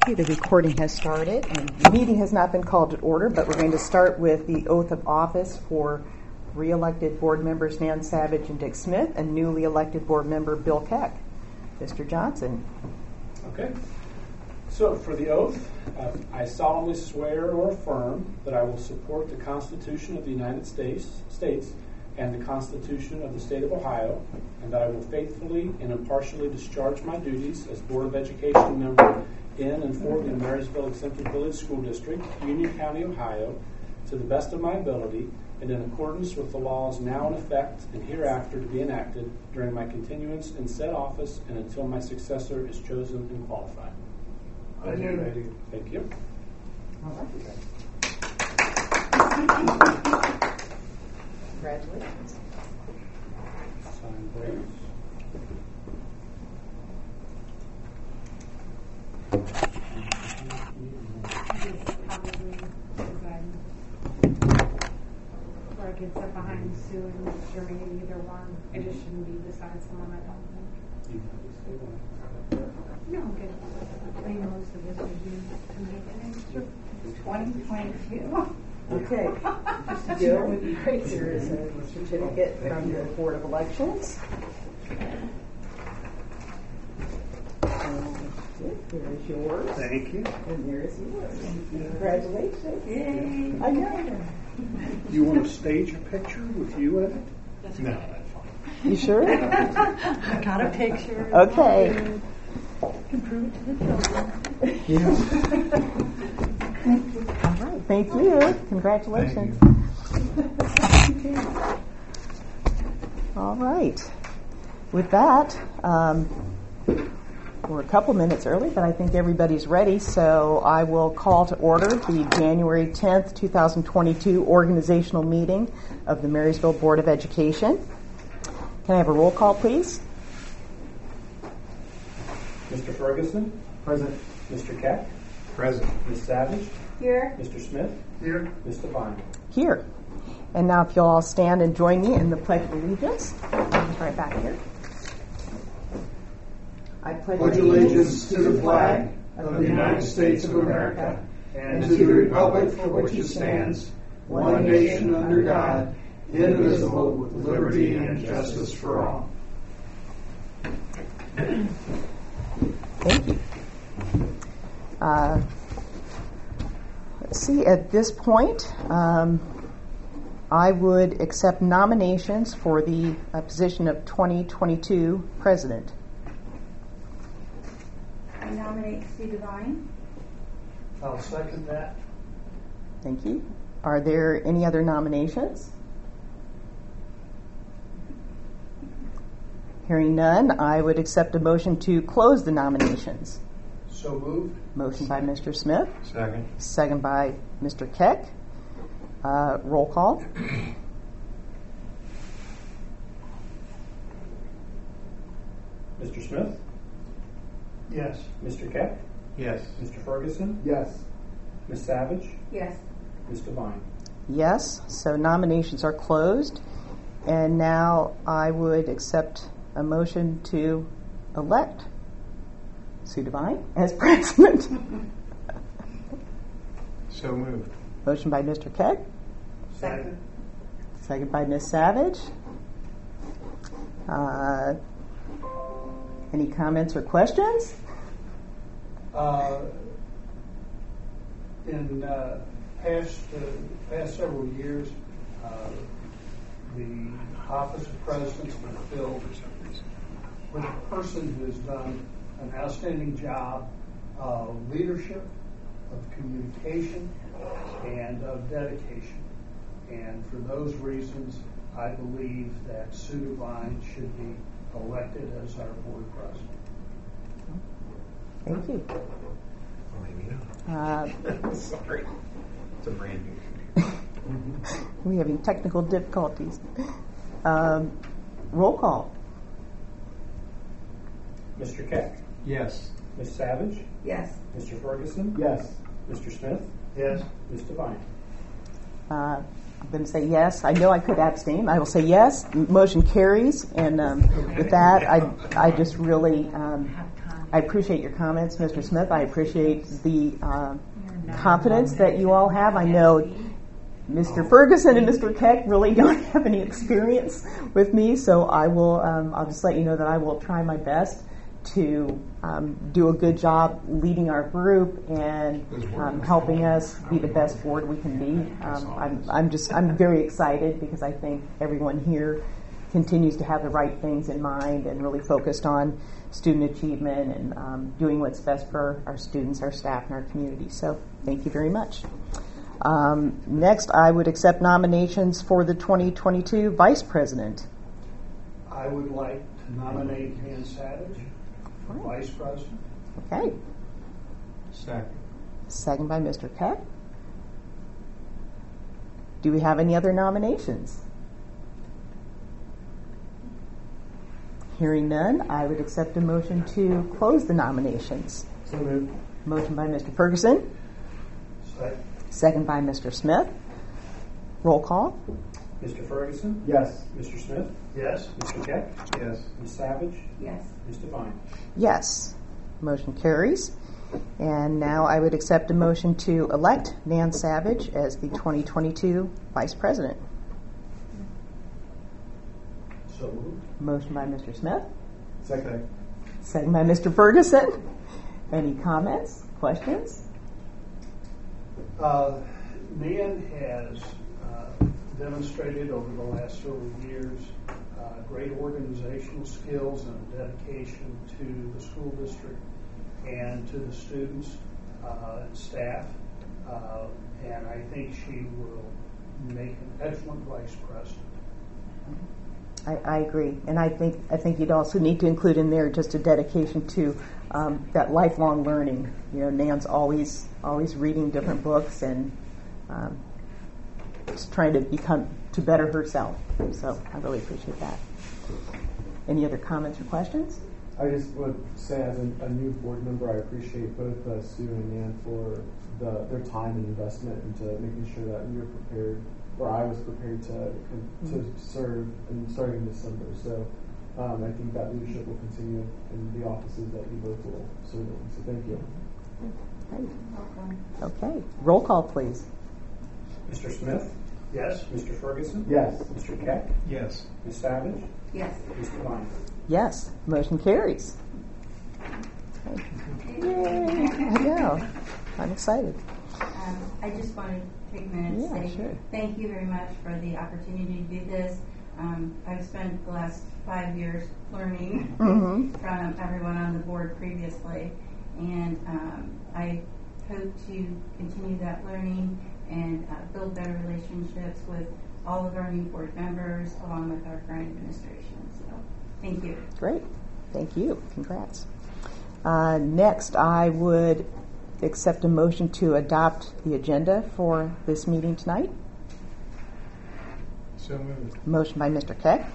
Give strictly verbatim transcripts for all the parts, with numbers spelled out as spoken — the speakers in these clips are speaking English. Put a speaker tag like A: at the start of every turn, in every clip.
A: Okay, the recording has started, and the meeting has not been called to order, but we're going to start with the oath of office for re-elected board members Nan Savage and Dick Smith, and newly elected board member Bill Keck. Mister Johnson.
B: Okay. So for the oath, uh, I solemnly swear or affirm that I will support the Constitution of the United States, States and the Constitution of the State of Ohio, and that I will faithfully and impartially discharge my duties as Board of Education member in and for the Marysville Exempted Village School District, Union County, Ohio, to the best of my ability and in accordance with the laws now in effect and hereafter to be enacted during my continuance in said office and until my successor is chosen and qualified.
C: Are you ready?
B: Thank you.
A: All right. Congratulations.
B: Sign please.
D: Or I could sit behind Sue and Jermaine, either one. It just shouldn't be beside someone I don't think.
B: You can just stay one.
D: No, I'm good. I know most of this is you tonight. twenty twenty-two.
A: Okay. Jill, would be great. There is a certificate from the Board of Elections. And there is yours.
C: Thank you.
A: And there is yours. Congratulations.
D: Yay.
A: I know.
C: You want to stage a picture with you in it? No, that's fine.
A: You sure?
D: I got a picture.
A: Okay.
D: You can prove it to the children.
C: Yeah.
A: All right. Thank you. Congratulations.
C: Thank you.
A: All right. With that, um, we're a couple minutes early, but I think everybody's ready, so I will call to order the January tenth, twenty twenty-two organizational meeting of the Marysville Board of Education. Can I have a roll call, please?
B: Mister Ferguson?
C: Present.
B: Mister Keck?
C: Present.
B: Miz Savage?
D: Here.
B: Mister Smith?
C: Here.
B: Miz Devine?
A: Here. And now if you'll all stand and join me in the Pledge of Allegiance. It's right back here. I pledge
E: pledge allegiance to the flag of the United States of America and to the republic for which it stands, one nation under God, indivisible, with liberty and justice for all.
A: Thank you. Uh, let's see, at this point, um, I would accept nominations for the uh, position of twenty twenty-two president.
D: I nominate Sue Devine.
C: I'll second that.
A: Thank you. Are there any other nominations? Hearing none, I would accept a motion to close the nominations.
C: So moved.
A: Motion by Mister Smith.
C: Second.
A: Second by Mister Keck. Uh, roll call.
B: Mister Smith?
C: Yes.
B: Mister Keck?
C: Yes.
B: Mister Ferguson?
C: Yes.
B: Miz Savage?
D: Yes.
B: Miz Devine?
A: Yes, so nominations are closed. And now I would accept a motion to elect Sue Devine as president.
C: So moved.
A: Motion by Mister Keck.
C: Second.
A: Second by Miz Savage. Uh, any comments or questions?
F: Uh, in uh, past uh, past several years, uh, the office of president's been filled with a person who has done an outstanding job of leadership, of communication, and of dedication. And for those reasons, I believe that Sue Devine should be elected as our board president.
A: Thank you. Uh,
C: Sorry. It's a brand new.
A: we're having technical difficulties. Um, roll call.
B: Mister Keck?
C: Yes.
B: Miz Savage?
D: Yes.
B: Mister Ferguson?
C: Yes.
B: Mister Smith?
C: Yes.
B: Miz Devine?
A: Uh, I'm going to say yes. I know I could abstain. I will say yes. Motion carries. And um, with that, I, I just really um, I appreciate your comments, Mister Smith. I appreciate the uh, confidence that you all have. I know Mister Ferguson and Mister Keck really don't have any experience with me, so I will. Um, I'll just let you know that I will try my best to um, do a good job leading our group and um, helping us be the best board we can be. Um, I'm, I'm just I'm very excited because I think everyone here continues to have the right things in mind and really focused on student achievement and um, doing what's best for our students, our staff, and our community. So thank you very much. Um, next, I would accept nominations for the twenty twenty-two Vice President.
F: I would like to nominate Nan Savage for Vice President.
A: Okay.
E: Second.
A: Second by Mister Keck. Do we have any other nominations? Hearing none, I would accept a motion to close the nominations.
E: So moved.
A: Motion by Mister Ferguson.
F: Second.
A: Second by Mister Smith. Roll call.
B: Mister Ferguson?
E: Yes.
B: Mister Smith?
F: Yes.
B: Mister Keck?
E: Yes.
B: Miz Savage?
D: Yes.
B: Miz Devine?
A: Yes. Motion carries. And now I would accept a motion to elect Nan Savage as the twenty twenty-two Vice President.
F: So moved.
A: Motion by Mister Smith.
E: Second.
A: Second by Mister Ferguson. Any comments, questions?
F: Uh, Nan has uh, demonstrated over the last several years uh, great organizational skills and dedication to the school district and to the students uh, and staff. Uh, and I think she will make an excellent vice president.
A: I, I agree, and I think I think you'd also need to include in there just a dedication to um, that lifelong learning. You know, Nan's always always reading different books and um, just trying to become to better herself. So I really appreciate that. Any other comments or questions?
G: I just would say, as a, a new board member, I appreciate both uh, Sue and Nan for the, their time and investment into making sure that we were prepared, or I was prepared to to mm-hmm. serve and starting in December. So um, I think that leadership will continue in the offices that you both will serve in. So thank you.
A: Okay. Okay. Roll call, please.
B: Mister Smith?
F: Yes.
B: Mister Ferguson?
G: Yes.
B: Mister Keck?
E: Yes.
B: Miz Savage?
D: Yes.
B: Miz Devine?
A: Yes. Motion carries. Yay! I know. I'm excited.
H: Um, I just want to take a minute
A: Yeah,
H: to say
A: sure.
H: thank you very much for the opportunity to do this. Um, I've spent the last five years learning
A: Mm-hmm.
H: from everyone on the board previously, and um, I hope to continue that learning and uh, build better relationships with all of our new board members along with our current administration. So thank you.
A: Great. Thank you. Congrats. Uh, next, I would accept a motion to adopt the agenda for this meeting tonight.
E: So moved.
A: Motion by Mister Keck.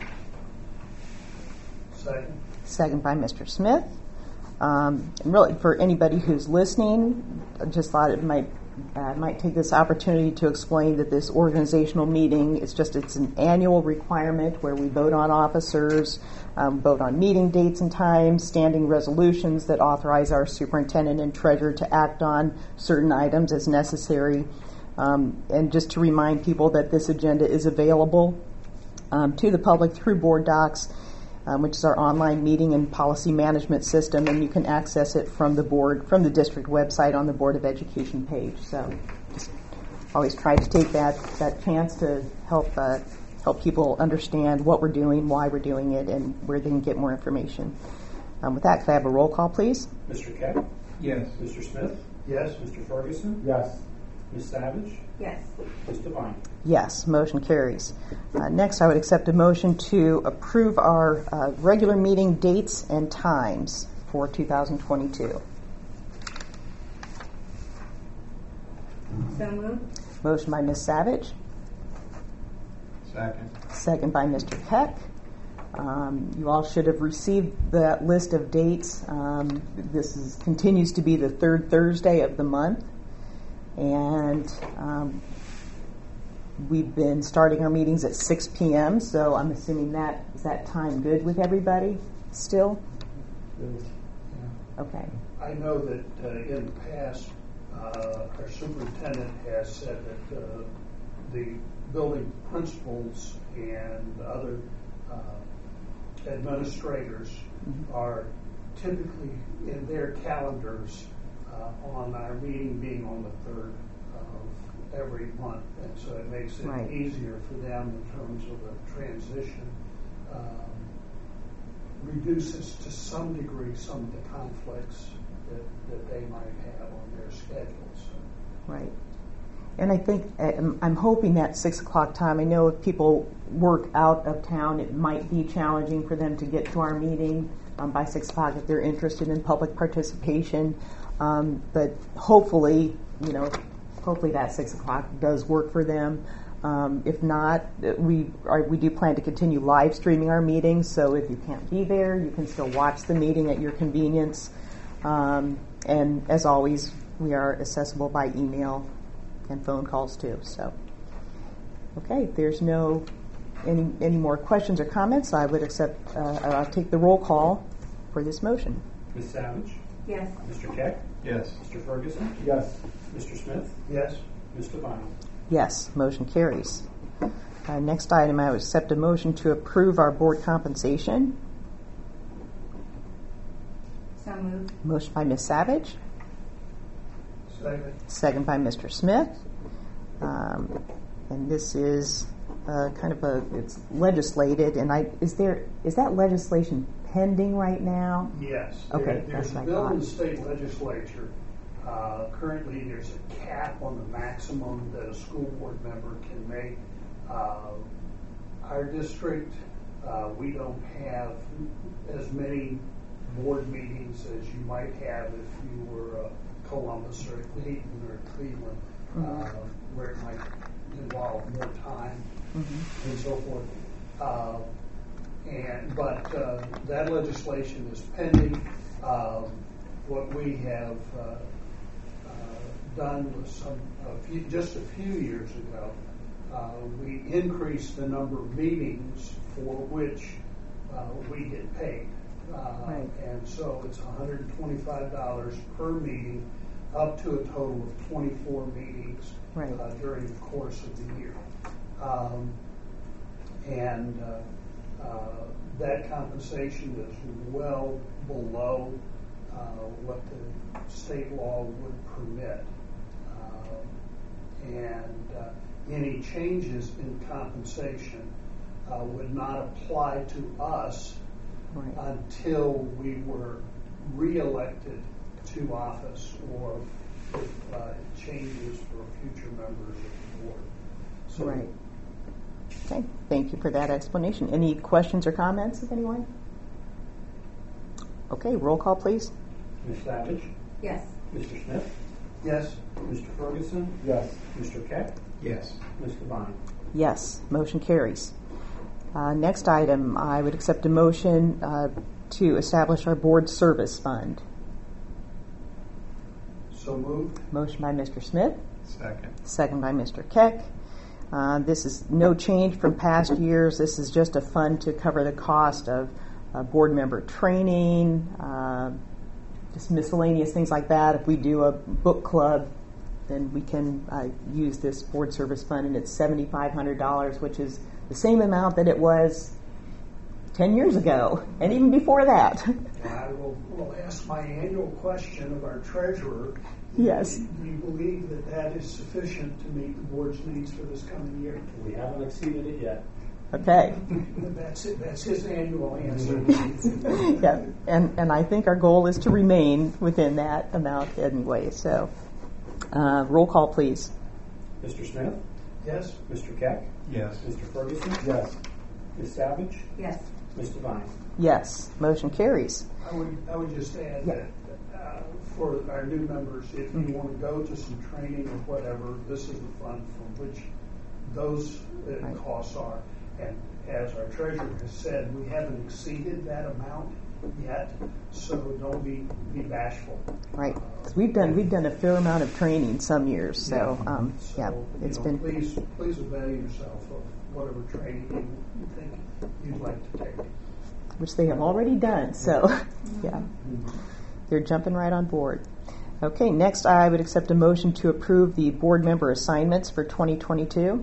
F: Second.
A: Second by Mister Smith. Um, and really, for anybody who's listening, I just thought it might uh, might take this opportunity to explain that this organizational meeting is just it's an annual requirement where we vote on officers, um, vote on meeting dates and times, standing resolutions that authorize our superintendent and treasurer to act on certain items as necessary. Um, and just to remind people that this agenda is available um, to the public through Board Docs, um, which is our online meeting and policy management system, and you can access it from the board, from the district website on the Board of Education page. So just always try to take that, that chance to help uh, help people understand what we're doing, why we're doing it, and where they can get more information. Um, with that, could I have a roll call, please?
B: Mister Keck?
E: Yes.
B: Mister Smith?
F: Yes.
B: Mister Ferguson?
G: Yes.
B: Miz Savage?
H: Yes.
B: Miz Devine?
A: Yes, motion carries. Uh, next, I would accept a motion to approve our uh, regular meeting dates and times for two thousand twenty-two.
H: So moved.
A: Motion by Miz Savage,
E: Second.
A: second by Mister Keck. Um, you all should have received that list of dates. Um, this is, continues to be the third Thursday of the month. And um, we've been starting our meetings at six p.m., so I'm assuming that is that time good with everybody still? Okay.
F: I know that uh, in the past, uh, our superintendent has said that uh, the building principals and other uh, administrators
A: Mm-hmm.
F: are typically in their calendars uh, on our meeting being on the third of every month, and so it makes it
A: Right.
F: easier for them in terms of the transition. Um, reduces to some degree some of the conflicts that, that they might have on their schedules.
A: Right. And I think, I'm I'm hoping that six o'clock time, I know if people work out of town, it might be challenging for them to get to our meeting um, by six o'clock if they're interested in public participation. Um, but hopefully, you know, hopefully that six o'clock does work for them. Um, if not, we are, we do plan to continue live streaming our meetings, so if you can't be there, you can still watch the meeting at your convenience. Um, and as always, we are accessible by email and phone calls too. So, okay, if there's no any any more questions or comments, I would accept. Uh, I'll take the roll call for this motion.
B: Miz Savage?
H: Yes.
B: Mister Keck?
E: Yes.
B: Mister Ferguson?
G: Yes.
B: Mister Smith?
F: Yes.
B: Mister Devine?
A: Yes, motion carries. Uh, next item, I would accept a motion to approve our board compensation.
H: So moved.
A: Motion by Miz Savage,
F: Second.
A: second by Mister Smith. Um, and this is uh, kind of a, it's legislated, and I, is there, is that legislation pending right now?
F: Yes.
A: Okay,
F: There-
A: that's
F: There's a
A: what I
F: bill in
A: thought.
F: the state legislature. Uh, currently, there's a cap on the maximum that a school board member can make. Uh, our district, uh, we don't have as many board meetings as you might have if you were uh, Columbus or Cleveland or Cleveland,
A: Mhm.
F: uh, where it might involve more time
A: Mm-hmm.
F: and so forth. Uh, and but uh, that legislation is pending. Uh, what we have uh, uh, done was some a few, just a few years ago. Uh, we increased the number of meetings for which uh, we get paid. Uh,
A: Right.
F: And so it's one hundred twenty-five dollars per meeting, up to a total of twenty-four meetings
A: Right.
F: uh, during the course of the year. Um, and uh, uh, that compensation is well below uh, what the state law would permit. Uh, and uh, any changes in compensation uh, would not apply to us
A: Right.
F: until we were reelected to office or if uh, changes for future members of the board. So
A: Right. Okay, thank you for that explanation. Any questions or comments of anyone? Okay, roll call, please.
B: Miz Savage?
H: Yes.
B: Mister Smith?
F: yes,
B: Mister Ferguson?
G: Yes.
B: Mister Keck?
E: Yes.
B: Mister Devine?
A: Yes, motion carries. Uh, next item, I would accept a motion uh, to establish our board service fund.
F: so moved.
A: Motion by Mister Smith,
E: Second.
A: second by Mister Keck. Uh, this is no change from past years. This is just a fund to cover the cost of uh, board member training, uh, just miscellaneous things like that. If we do a book club, then we can uh, use this board service fund, and it's seven thousand five hundred dollars, which is the same amount that it was ten years ago, and even before that.
F: I will, will ask my annual question of our treasurer.
A: Yes.
F: Do you believe that that is sufficient to meet the board's needs for this coming year?
B: We haven't exceeded it yet.
A: Okay.
F: That's it. That's his annual answer.
A: Yeah, and, and I think our goal is to remain within that amount anyway. So, uh, roll call, please.
B: Mister Smith?
F: Yes.
B: Mister Keck?
E: Yes.
B: Mister Ferguson?
G: Yes.
B: Miz Savage?
H: Yes.
B: Mister Devine?
A: Yes, motion carries.
F: I would, I would just add
A: Yeah.
F: that uh, for our new members, if you want to go to some training or whatever, this is the fund from which those uh,
A: Right.
F: costs are. And as our treasurer has said, we haven't exceeded that amount yet, so don't be, be bashful.
A: Right, 'cause we've done we've done a fair amount of training some years. So, um,
F: So,
A: yeah,
F: you
A: it's
F: know,
A: been
F: please, please avail yourself of whatever training you, you think you'd like to take.
A: which they have already done. So, yeah. They're jumping right on board. Okay, next I would accept a motion to approve the board member assignments for twenty twenty-two.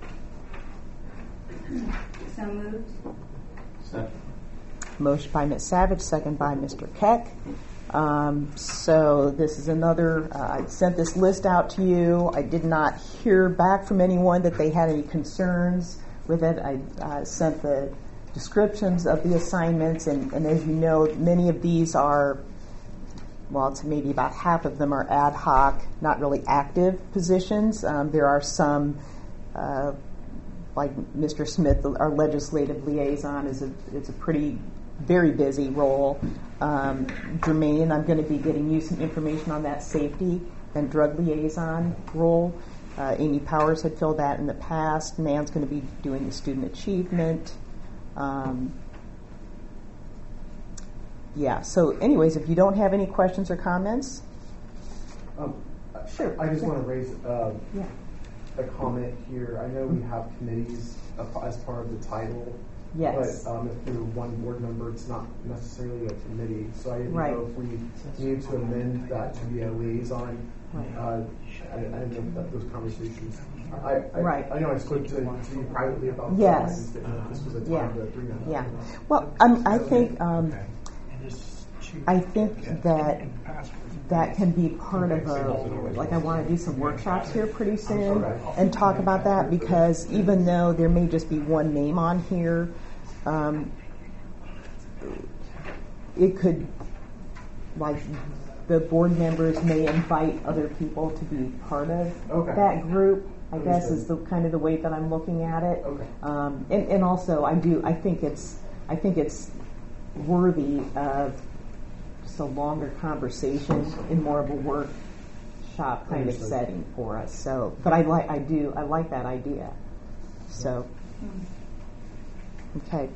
H: So moved.
E: Second.
A: Motion by Miz Savage, second by Mister Keck. Um, so this is another, uh, I sent this list out to you. I did not hear back from anyone that they had any concerns with it. I uh, sent the descriptions of the assignments, and, and as you know, many of these are, well, it's maybe about half of them are ad hoc, not really active positions. Um, there are some, uh, like Mister Smith, our legislative liaison, is a is a pretty very busy role. Um, Jermaine, I'm going to be getting you some information on that safety and drug liaison role. Uh, Amy Powers had filled that in the past. Nan's going to be doing the student achievement. Um, yeah, so anyways, if you don't have any questions or comments.
G: Um,
A: Sure.
G: I just
A: Yeah.
G: want to raise uh,
A: Yeah.
G: a comment here. I know we have committees as part of the title.
A: Yes.
G: But um, if you're one board member, it's not necessarily a committee. So I didn't
A: Right.
G: know if we need to amend that to be a liaison.
A: Right.
G: Uh, I, I didn't know that those conversations. I, I,
A: Right.
G: I know I spoke to, to you privately about that.
A: Yes.
G: I just didn't know if this was a time
A: Yeah.
G: to bring that up.
A: Yeah. Well, I'm, I think um, I think that that can be part of a, like I want to do some workshops here pretty soon and talk about that, because even though there may just be one name on here, um, it could, like, the board members may invite other people to be part of
G: Okay.
A: that group, I guess
G: Understood.
A: is the kind of the way that I'm looking at it.
G: Okay.
A: Um, and, and also I do, I think it's, I think it's worthy of just a longer conversation in more of a workshop kind of
G: Understood.
A: setting for us. So, but I like, I do, I like that idea. So, okay.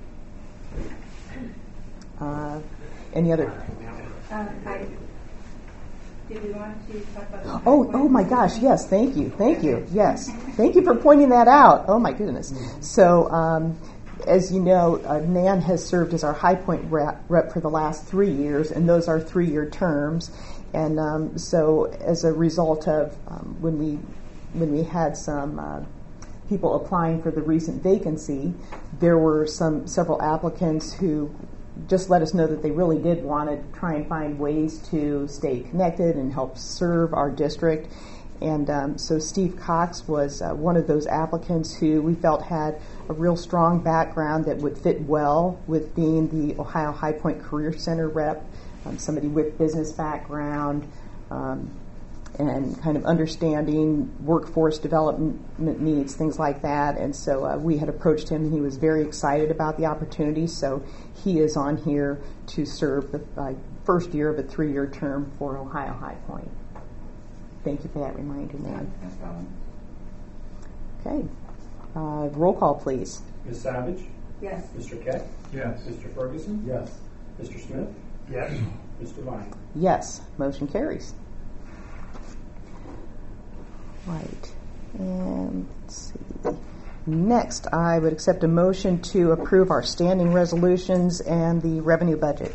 A: Uh, any other?
H: Um, I, did we want to talk about the
A: Oh, oh my gosh, yes, thank you, thank you, yes. Thank you for pointing that out. Oh my goodness. So, um, as you know, uh, Nan has served as our High Point rep, rep for the last three years, and those are three-year terms. And um, so, as a result of um, when we when we had some uh, people applying for the recent vacancy, there were some several applicants who just let us know that they really did want to try and find ways to stay connected and help serve our district. And um, so Steve Cox was uh, one of those applicants who we felt had a real strong background that would fit well with being the Ohio High Point Career Center rep, um, somebody with business background, um, and kind of understanding workforce development needs, things like that. And so uh, we had approached him, and he was very excited about the opportunity. So he is on here to serve the uh, first year of a three-year term for Ohio High Point. Thank you for that reminder, Nan.
H: No problem.
A: Okay. Uh, roll call, please.
B: Miz Savage?
H: Yes.
B: Mister Keck?
E: Yes.
B: Mister Ferguson?
G: Yes.
B: Mister Smith?
E: Yes.
B: Mister Vine?
A: Yes. Motion carries. Right. And let's see. Next, I would accept a motion to approve our standing resolutions and the revenue budget.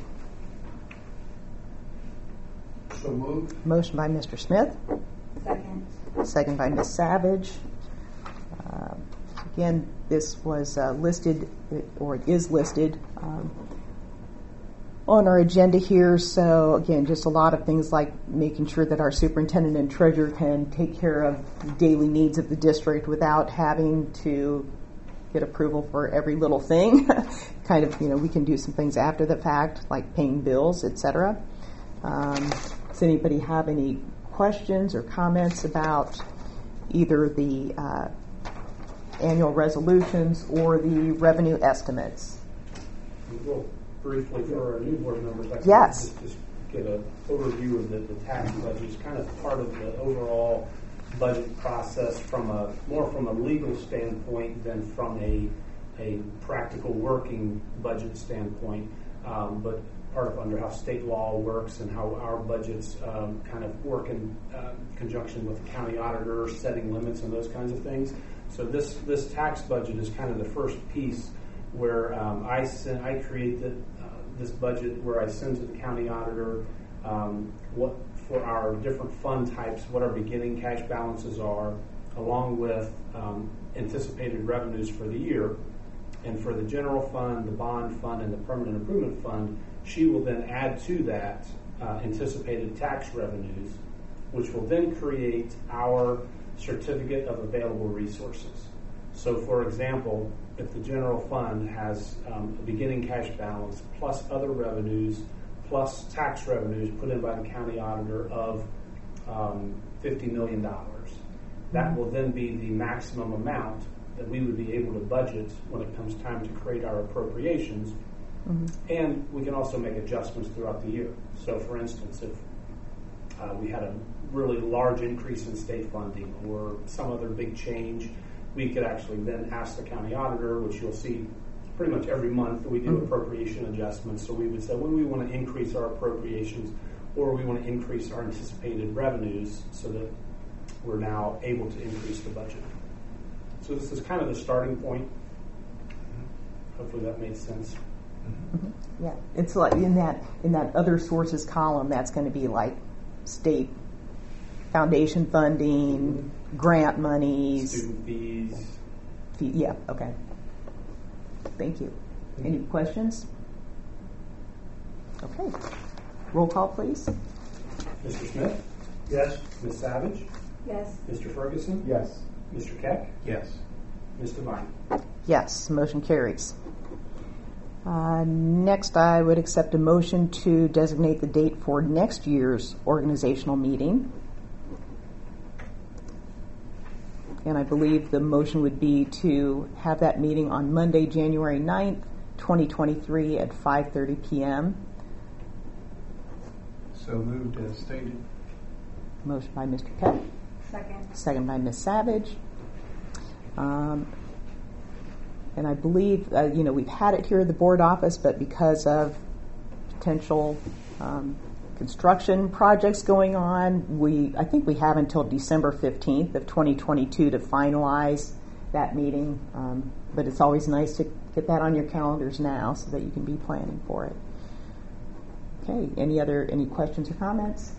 E: So moved.
A: Motion by Mister Smith,
H: Second.
A: second by Miz Savage. Uh, again, this was uh, listed, or it is listed, um, on our agenda here. So again, just a lot of things like making sure that our superintendent and treasurer can take care of the daily needs of the district without having to get approval for every little thing. Kind of, you know, we can do some things after the fact, like paying bills, et cetera. Um, does anybody have any questions or comments about either the uh, annual resolutions or the revenue estimates?
B: Real briefly for our new board members, I can
A: Yes.
B: just, just get an overview of the, the tax budget. It's kind of part of the overall budget process from a more from a legal standpoint than from a a practical working budget standpoint. Um, but part of under how state law works and how our budgets um, kind of work in uh, conjunction with the county auditor, setting limits and those kinds of things. So this this tax budget is kind of the first piece where um, I send, I create the, uh, this budget where I send to the county auditor um, what for our different fund types, what our beginning cash balances are, along with um, anticipated revenues for the year. And for the general fund, the bond fund, and the permanent improvement fund, she will then add to that uh, anticipated tax revenues, which will then create our certificate of available resources. So, for example, if the general fund has um, a beginning cash balance plus other revenues plus tax revenues put in by the county auditor of um, fifty million dollars, that will then be the maximum amount that we would be able to budget when it comes time to create our appropriations. Mm-hmm. And we can also make adjustments throughout the year. So, for instance, if uh, we had a really large increase in state funding or some other big change, we could actually then ask the county auditor, which you'll see pretty much every month that we do mm-hmm. appropriation adjustments. So we would say, well, we want to increase our appropriations, or we want to increase our anticipated revenues so that we're now able to increase the budget. So this is kind of the starting point. Hopefully that made sense.
A: Mm-hmm. Yeah, it's like in that in that other sources column, that's going to be like state foundation funding, mm-hmm. grant monies,
B: student fees.
A: Fee, yeah, okay. Thank you. Mm-hmm. Any questions? Okay. Roll call, please.
B: Mister Smith?
F: Yes.
B: Miz Savage?
D: Yes.
B: Mister Ferguson?
G: Yes.
B: Mister Keck?
C: Yes.
B: Miz Devine?
A: Yes, motion carries. Uh, next, I would accept a motion to designate the date for next year's organizational meeting. And I believe the motion would be to have that meeting on Monday, January ninth, twenty twenty-three at five thirty p.m.
E: So moved as stated.
A: Motion by Mister Peck.
D: Second.
A: Second by Miz Savage. Um, and I believe, uh, you know, we've had it here at the board office, but because of potential um, construction projects going on, we I think we have until December fifteenth of twenty twenty-two to finalize that meeting. Um, but it's always nice to get that on your calendars now so that you can be planning for it. Okay, any other, any questions or comments?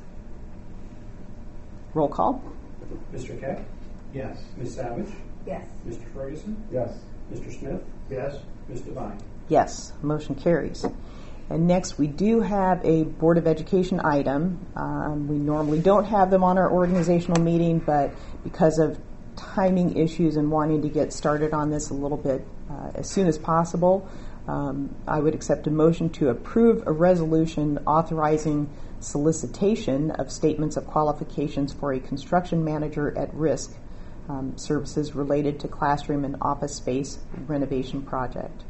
A: Roll call.
B: Mister Keck?
C: Yes.
B: Miz Savage?
D: Yes.
B: Mister Ferguson?
G: Yes.
B: Mister Smith?
F: Yes.
B: Miz Devine?
A: Yes, motion carries. And next, we do have a Board of Education item. Um, we normally don't have them on our organizational meeting, but because of timing issues and wanting to get started on this a little bit uh, as soon as possible, um, I would accept a motion to approve a resolution authorizing solicitation of statements of qualifications for a construction manager at risk um, services related to classroom and office space renovation project.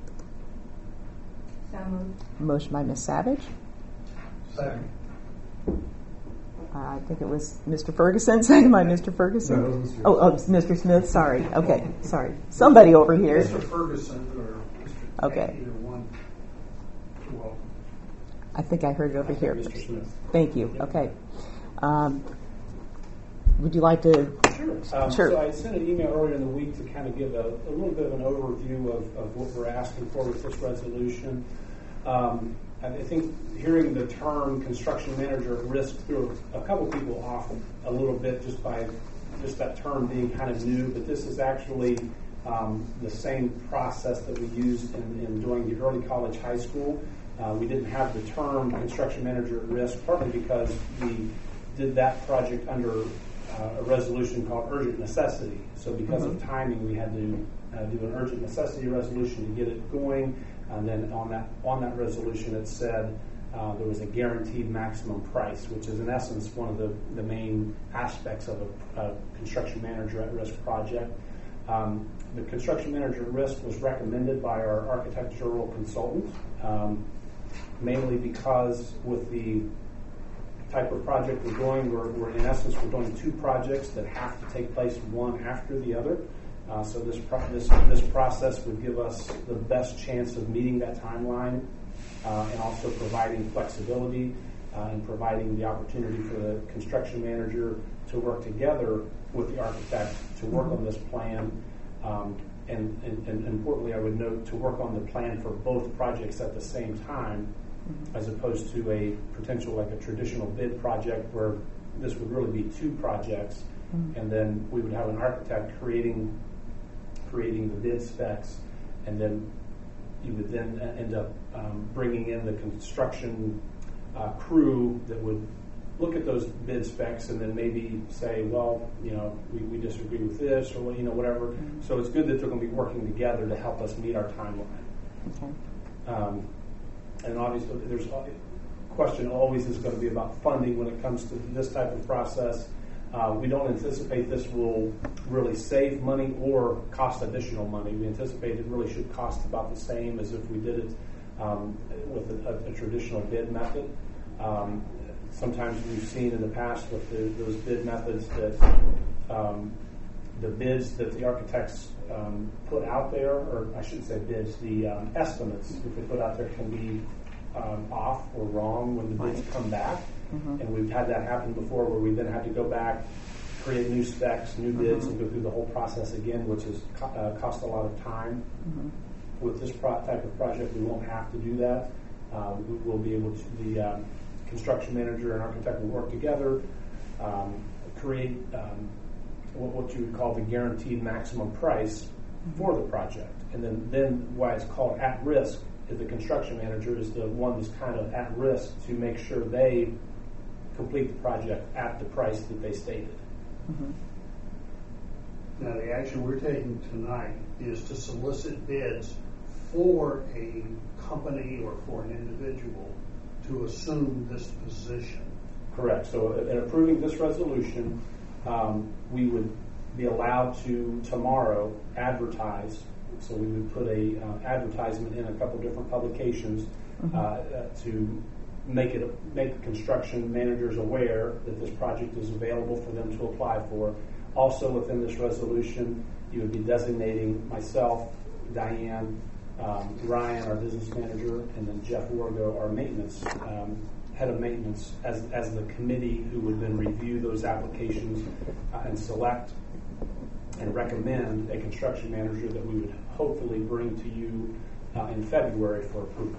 H: So moved.
A: Motion by Miz Savage.
F: Second.
A: Uh, I think it was Mister Ferguson. Second by Mister Ferguson.
G: No, it was Mister
A: Oh, oh, it's Mister Smith. Sorry. Okay, sorry. Somebody over here.
F: Mister Ferguson or Mister
A: Okay.
F: Either one. You're welcome.
A: I think I heard it over here.
B: Mister Smith.
A: Thank you. Okay. Um, would you like to?
B: Sure. Um,
A: Sure.
B: So I sent an email earlier in the week to kind of give a, a little bit of an overview of, of what we're asking for with this resolution. Um, I think hearing the term construction manager at risk threw a couple people off a little bit just by just that term being kind of new, but this is actually um, the same process that we used in, in doing the early college high school. Uh, we didn't have the term construction manager at risk, partly because we did that project under uh, a resolution called urgent necessity. So because mm-hmm. of timing, we had to uh, do an urgent necessity resolution to get it going. And then on that on that resolution, it said uh, there was a guaranteed maximum price, which is in essence one of the, the main aspects of a, a construction manager at risk project. Um, the construction manager at risk was recommended by our architectural consultant, um, mainly because with the type of project we're doing, we're, we're in essence we're doing two projects that have to take place one after the other. Uh, so this, pro- this this process would give us the best chance of meeting that timeline uh, and also providing flexibility uh, and providing the opportunity for the construction manager to work together with the architect to work on this plan. Um, and, and, and importantly, I would note to work on the plan for both projects at the same time mm-hmm. as opposed to a potential like a traditional bid project where this would really be two projects, mm-hmm. and then we would have an architect creating creating the bid specs, and then you would then end up um, bringing in the construction uh, crew that would look at those bid specs and then maybe say, well, you know, we, we disagree with this, or, you know, whatever. Mm-hmm. So it's good that they're going to be working together to help us meet our timeline.
A: Okay.
B: Um, and obviously, there's a question always is going to be about funding when it comes to this type of process. Uh, we don't anticipate this will really save money or cost additional money. We anticipate it really should cost about the same as if we did it um, with a, a, a traditional bid method. Um, sometimes we've seen in the past with the, those bid methods that um, the bids that the architects um, put out there, or I shouldn't say bids, the um, estimates that they put out there can be um, off or wrong when the bids come back. Mm-hmm. And we've had that happen before where we then had to go back, create new specs, new bids, mm-hmm. and go through the whole process again, which has co- uh, cost a lot of time. Mm-hmm. With this pro- type of project, we won't have to do that. Uh, we will be able to, the um, construction manager and architect will work together, um, create um, what, what you would call the guaranteed maximum price mm-hmm. for the project. And then, then why it's called at risk is the construction manager is the one that's kind of at risk to make sure they complete the project at the price that they stated.
A: Mm-hmm.
F: Now, the action we're taking tonight is to solicit bids for a company or for an individual to assume this position.
B: Correct. So in approving this resolution, um, we would be allowed to tomorrow advertise. So we would put a uh, advertisement in a couple different publications mm-hmm. uh, uh, to make it make construction managers aware that this project is available for them to apply for. Also within this resolution, you would be designating myself, Diane, um, Ryan, our business manager, and then Jeff Wargo, our maintenance um, head of maintenance, as as the committee who would then review those applications uh, and select and recommend a construction manager that we would hopefully bring to you uh, in February for approval.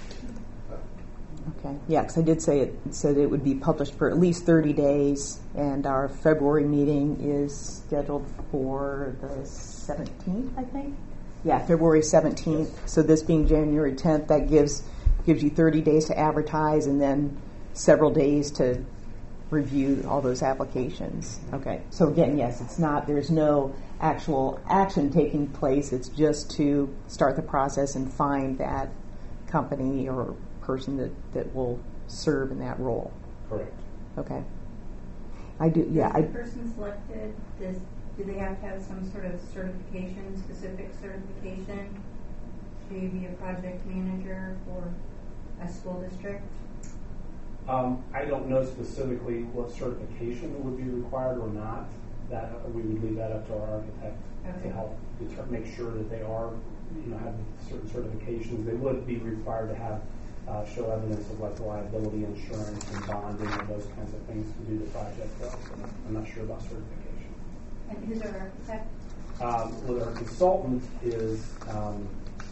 A: Okay. Yeah, because I did say it said it would be published for at least thirty days, and our February meeting is scheduled for the seventeenth, I think. Yeah, February seventeenth. So this being January tenth, that gives gives you thirty days to advertise, and then several days to review all those applications. Okay. So again, yes, it's not. There's no actual action taking place. It's just to start the process and find that company or person that, that will serve in that role.
B: Correct.
A: Okay. I do, yeah.
H: Is the
A: I,
H: person selected, does, do they have to have some sort of certification, specific certification to be a project manager for a school district?
B: Um, I don't know specifically what certification would be required or not. That uh, we would leave that up to our architect okay. to help deter- make sure that they are, you know, have certain certifications. They would be required to have Uh, show evidence of like liability insurance and bonding and those kinds of things to do the project. Though. I'm not sure about certification.
H: And who's our architect?
B: Um, well, our consultant is um,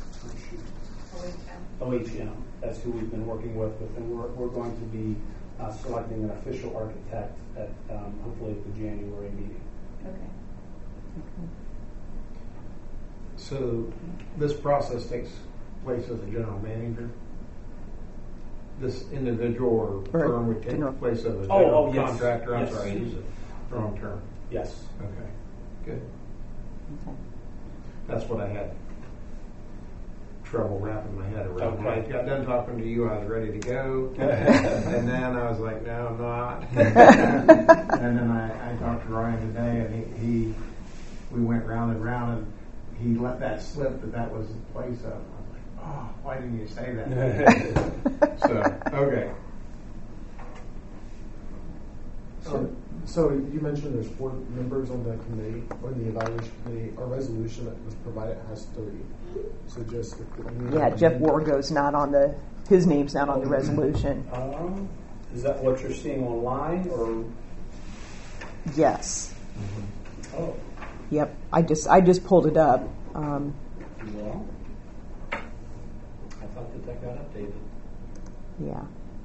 B: O H M. That's who we've been working with, with and we're, we're going to be uh, selecting an official architect at um, hopefully at the January meeting.
H: Okay.
A: okay.
E: So this process takes place as a general manager? This individual or
A: or
E: firm would take
A: general.
E: place of a
B: Oh,
E: general
B: oh, yes.
E: contractor? I'm
B: Yes.
E: sorry, I used the wrong term.
B: Yes.
E: Okay, good.
A: Okay.
E: That's what I had trouble wrapping my head around.
B: Okay.
E: When I got done talking to you, I was ready to go. And then I was like, no, I'm not. And then I, I talked to Ryan today, and he, he we went round and round, and he let that slip that that was the place of. Oh, why didn't you say that? So, okay.
G: So, so you mentioned there's four members on the committee, on the evaluation committee. Our resolution that was provided has three. So just
A: yeah, Jeff Wargo's not on the. His name's not on the resolution.
B: Um, is that what you're seeing online, or?
A: Yes.
B: Mm-hmm. Oh.
A: Yep. I just I just pulled it up. Um,
B: Well, I thought that that got updated.
A: Yeah.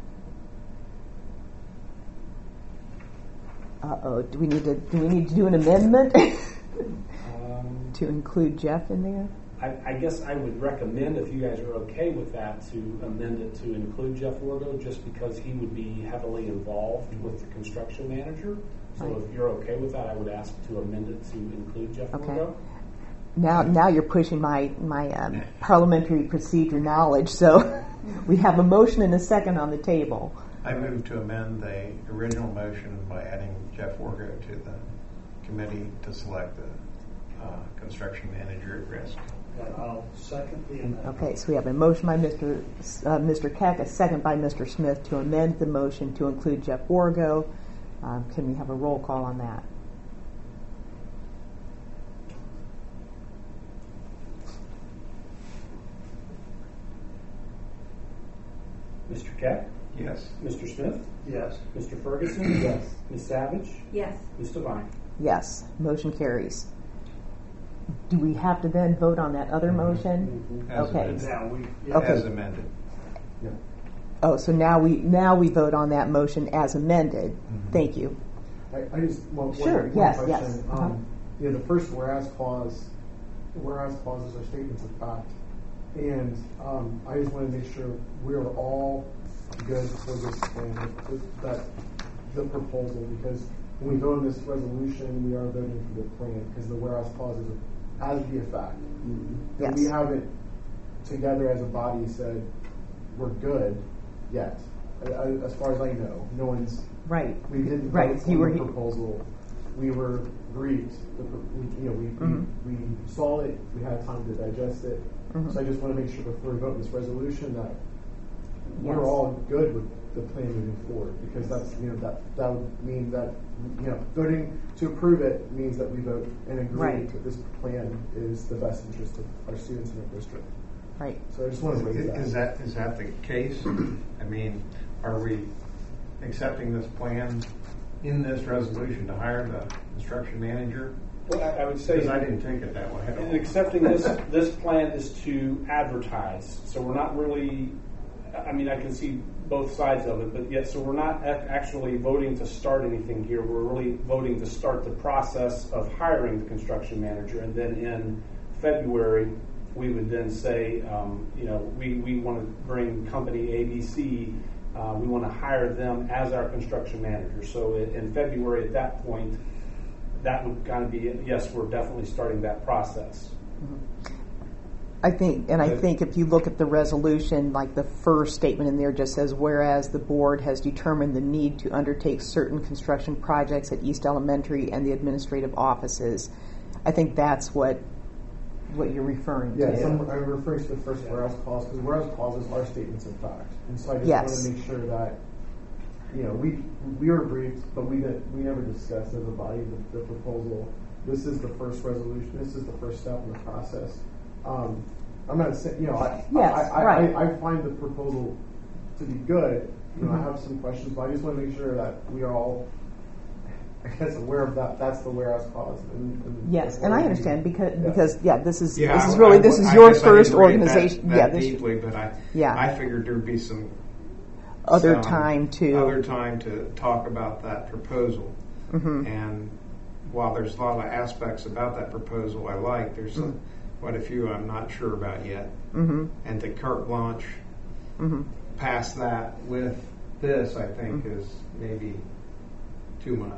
A: Uh-oh, do we need to, do we need to do an amendment
B: Um,
A: to include Jeff in there?
B: I, I guess I would recommend, if you guys are okay with that, to amend it to include Jeff Wargo, just because he would be heavily involved with the construction manager. So
A: Right.
B: if you're okay with that, I would ask to amend it to include Jeff
A: Okay.
B: Wargo.
A: Now, now you're pushing my, my um, parliamentary procedure knowledge, so we have a motion and a second on the table.
I: I move to amend the original motion by adding Jeff Wargo to the committee to select the uh, construction manager at risk.
F: And I'll second the amendment.
A: Okay, so we have a motion by Mister S- uh, Mister Keck, a second by Mister Smith to amend the motion to include Jeff Wargo. Um, can we have a roll call on that?
B: Mister Keck?
I: Yes.
B: Mister Smith?
F: Yes.
B: Mister Ferguson? Yes. Miz Savage?
H: Yes.
B: Miz Devine?
A: Yes, motion carries. Do we have to then vote on that other motion?
I: As
A: Okay.
I: amended.
F: Now we, yeah,
A: Okay.
I: As amended.
G: Yeah.
A: Oh, so now we now we vote on that motion as amended.
I: Mhm.
A: Thank you.
G: I, I just well,
A: Sure,
G: One,
A: yes,
G: one
A: yes.
G: question.
A: Uh-huh.
G: Um, you know, the first whereas clause, the whereas clauses are statements of fact, and um, I just want to make sure we are all good for this plan, that, that the proposal, because when we vote on this resolution, we are voting for the plan because the whereas clauses are as the effect.
A: Yes.
G: And we haven't together as a body said we're good yet. I, I, as far as I know, no one's.
A: Right.
G: We didn't
A: Right.
G: vote
A: You
G: on
A: were
G: the proposal. We were briefed. The, pro- we, you know, we,
A: Mhm.
G: we we saw it. We had time to digest it.
A: Mhm.
G: So I just want to make sure before we vote this resolution that
A: Yes.
G: we're all good with the plan moving forward, because that's you know that that would mean that you know voting to approve it means that we vote and agree
A: Right.
G: that this plan is the best interest of our students in our district.
A: Right.
G: So I just want to raise that.
I: Is that is that the case? I mean, are we accepting this plan in this resolution to hire the construction manager?
B: Well, I, I would say.
I: Because I didn't take it that way at all.
B: In accepting this, this plan is to advertise. So we're not really, I mean, I can see both sides of it, but yet, so we're not ac- actually voting to start anything here. We're really voting to start the process of hiring the construction manager. And then in February, we would then say, um, you know, we, we want to bring company A B C, uh, we want to hire them as our construction manager. So in, in February, at that point, that would kind of be, yes, we're definitely starting that process.
A: I think, and I
I: But-
A: think if you look at the resolution, like the first statement in there just says, whereas the board has determined the need to undertake certain construction projects at East Elementary and the administrative offices. I think that's what what you're referring
G: Yes,
A: to.
G: I'm, I'm referring to the first whereas clause, because whereas clauses are statements of fact, and so I just
A: Yes.
G: want to make sure that you know we we were briefed, but we didn't, we never discussed as a body the, the proposal. This is the first resolution. This is the first step in the process. Um, I'm not saying you know I
A: Yes,
G: I, I,
A: right.
G: I, I find the proposal to be good. You know,
A: Mhm.
G: I have some questions, but I just want to make sure that we are all, I guess, aware of that. That's the whereas clause. And, and
A: Yes, and I understand because
G: Yeah.
A: because yeah, this is
I: Yeah,
A: this is
I: I-
A: really
I: I-
A: this is
I: I
A: your
I: guess I
A: first
I: didn't read it
A: organization.
I: That,
A: yeah,
I: that
A: this
I: deeply, but I
A: Yeah.
I: I figured there'd be some
A: other
I: some
A: time to
I: other time to talk about that proposal.
A: Mhm.
I: And while there's a lot of aspects about that proposal I like, there's
A: Mm.
I: a, quite a few I'm not sure about yet.
A: Mhm.
I: And to carte blanche
A: Mhm.
I: past that with this, I think,
A: Mm.
I: is maybe too much.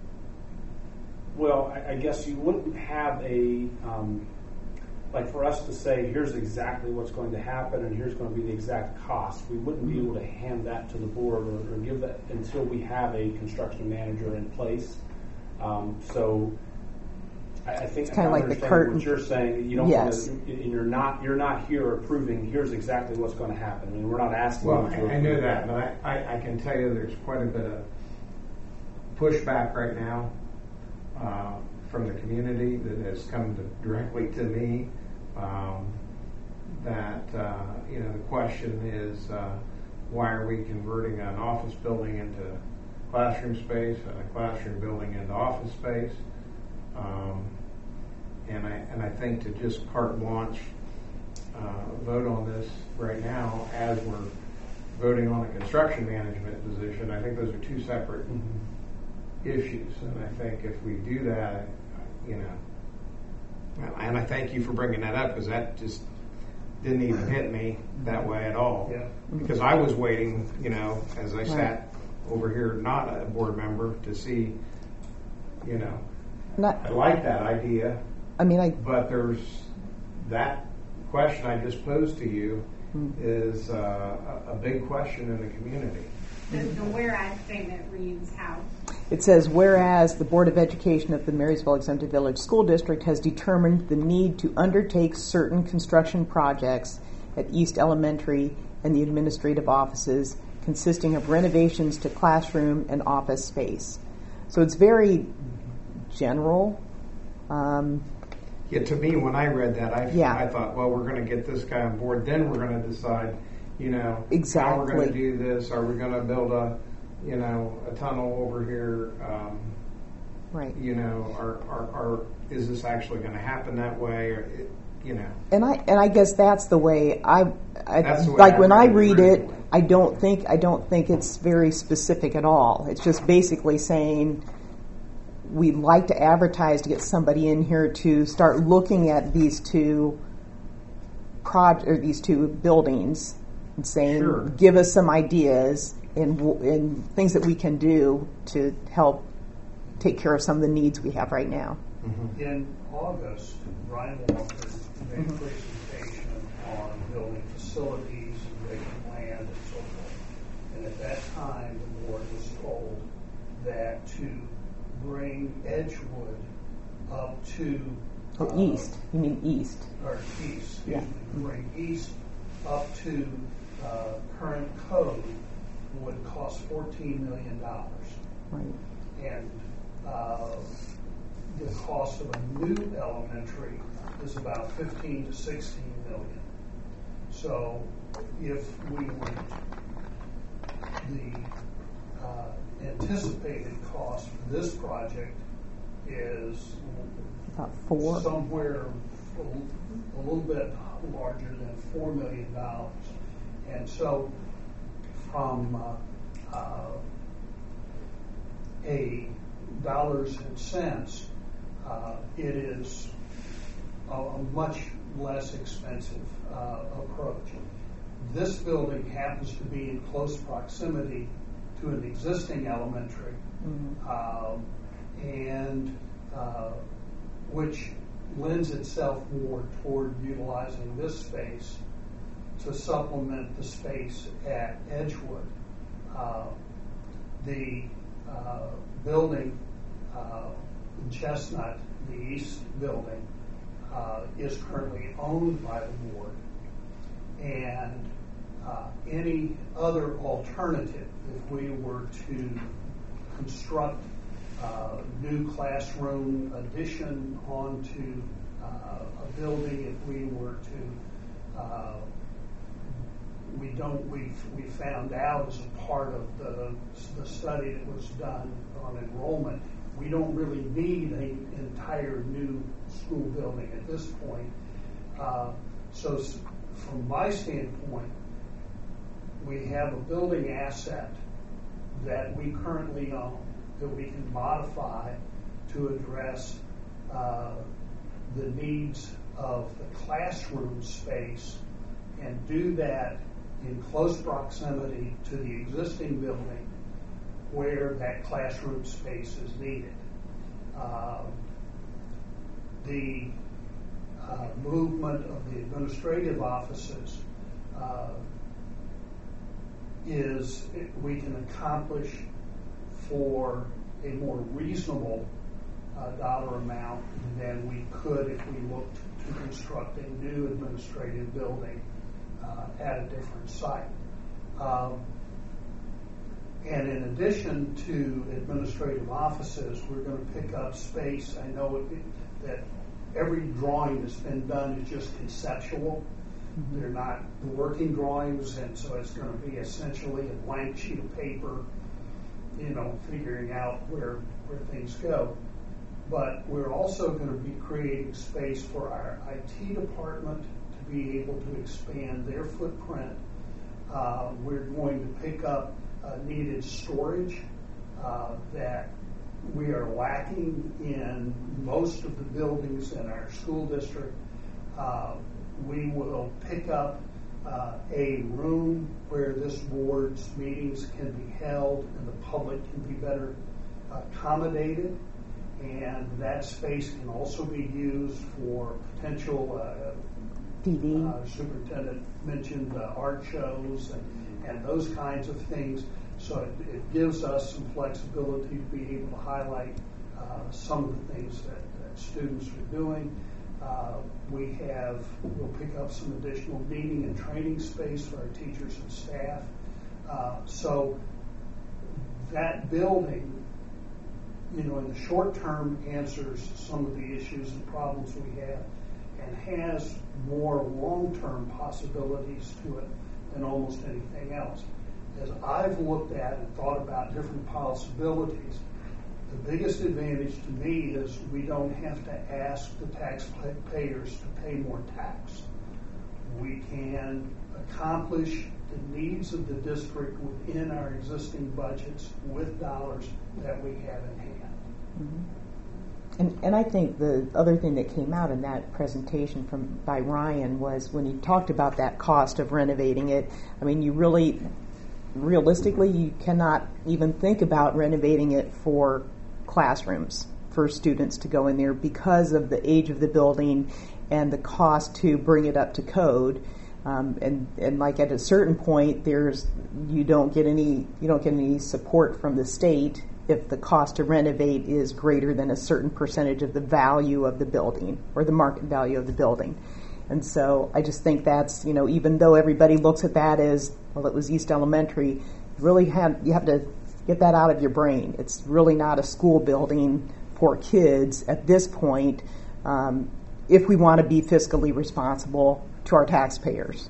B: Well, I, I guess you wouldn't have a, um, like for us to say, here's exactly what's going to happen and here's going to be the exact cost. We wouldn't be able to hand that to the board or, or give that until we have a construction manager in place. Um, so I, I think
A: It's kinda
B: I
A: like the
B: understand
A: curtain.
B: what you're saying. You don't
A: Yes.
B: want to, you're not you're not here approving. Here's exactly what's going to happen. I mean, we're not asking.
I: Well,
B: you to
I: I, I
B: approve
I: know that, but I, I, I can tell you there's quite a bit of pushback right now uh, from the community that has come to, directly to me. Um, that uh, you know, the question is, uh, why are we converting an office building into classroom space and a classroom building into office space? Um, and I and I think to just carte blanche uh, vote on this right now as we're voting on a construction management position. I think those are two separate
G: Mm-hmm.
I: issues, and I think if we do that, you know, and I thank you for bringing that up because that just didn't even hit me that way at all.
F: Yeah.
I: Because I was waiting, you know, as I
A: Right.
I: sat over here, not a board member, to see, you know,
A: Not,
I: I like that idea,
A: I mean, I
I: but there's that question I just posed to you is uh, a, a big question in the community.
D: The, the whereas statement reads how?
A: It says, whereas the Board of Education of the Marysville Exempted Village School District has determined the need to undertake certain construction projects at East Elementary and the administrative offices consisting of renovations to classroom and office space. So it's very general. Um,
I: Yeah, to me, when I read that, I,
A: Yeah.
I: I thought, well, we're going to get this guy on board, then we're going to decide, you know, how we're
A: Exactly.
I: going to do this. Are we going to build a, you know, a tunnel over here? Um,
A: right.
I: you know, are, are, are is this actually going to happen that way? Or it, you know,
A: And I and I guess that's the way I, I
I: That's the way
A: like
I: I
A: when I
I: read it
A: read it.
I: originally.
A: I don't think I don't think it's very specific at all. It's just basically saying we'd like to advertise to get somebody in here to start looking at these two proj- or these two buildings and saying,
I: Sure.
A: give us some ideas and and things that we can do to help take care of some of the needs we have right now.
F: In August, Brian Walker made a presentation on building facilities and vacant land and so forth. And at that time, the board was told that to bring Edgewood up to
A: Oh,
F: uh,
A: east. You mean east?
F: or east,
A: Yeah.
F: excuse me, bring east up to uh, current code would cost fourteen million dollars.
A: Right.
F: And uh, the cost of a new elementary is about fifteen to sixteen million. So if we were, the uh, anticipated cost for this project is
A: About four.
F: somewhere a, a little bit larger than four million dollars. And so from uh, uh, a dollars and cents, uh, it is a, a much less expensive uh, approach. This building happens to be in close proximity to an existing elementary,
A: Mm-hmm.
F: um, and uh, which lends itself more toward utilizing this space to supplement the space at Edgewood. Uh, the uh, building uh, in Chestnut, the east building, uh, is currently owned by the board, and uh, any other alternative, if we were to construct uh, new classroom addition onto uh, a building, if we were to uh, we don't we we found out as a part of the the study that was done on enrollment, we don't really need an entire new school building at this point. Uh, so s- from my standpoint, we have a building asset that we currently own that we can modify to address uh, the needs of the classroom space, and do that in close proximity to the existing building where that classroom space is needed. Uh, the uh, movement of the administrative offices uh, is we can accomplish for a more reasonable uh, dollar amount than we could if we looked to construct a new administrative building uh, at a different site. Um, and in addition to administrative offices, we're going to pick up space. I know it, that every drawing that's been done is just conceptual. Mm-hmm. They're not the working drawings, and so it's going to be essentially a blank sheet of paper, you know, figuring out where where things go. But we're also going to be creating space for our I T department to be able to expand their footprint Uh, we're going to pick up uh, needed storage uh, that we are lacking in most of the buildings in our school district. Uh, we will pick up uh, a room where this board's meetings can be held and the public can be better accommodated. And that space can also be used for potential uh,
A: T V.
F: Uh, superintendent mentioned uh, art shows and, and those kinds of things. So it, it gives us some flexibility to be able to highlight uh, some of the things that, that students are doing. Uh, we have, we'll pick up some additional meeting and training space for our teachers and staff. Uh, so that building, you know, in the short term answers some of the issues and problems we have and has more long-term possibilities to it than almost anything else. As I've looked at and thought about different possibilities, the biggest advantage to me is we don't have to ask the taxpayers to pay more tax. We can accomplish the needs of the district within our existing budgets with dollars that we have in hand.
A: Mm-hmm. And, and I think the other thing that came out in that presentation from by Ryan was when he talked about that cost of renovating it. I mean, you really, realistically, you cannot even think about renovating it for classrooms for students to go in there because of the age of the building and the cost to bring it up to code. Um, and, and like at a certain point, there's you don't get any you don't get any support from the state if the cost to renovate is greater than a certain percentage of the value of the building or the market value of the building. And so I just think that's, you know, even though everybody looks at that as, well, it was East Elementary, you really have, you have to get that out of your brain. It's really not a school building for kids at this point um, if we want to be fiscally responsible to our taxpayers.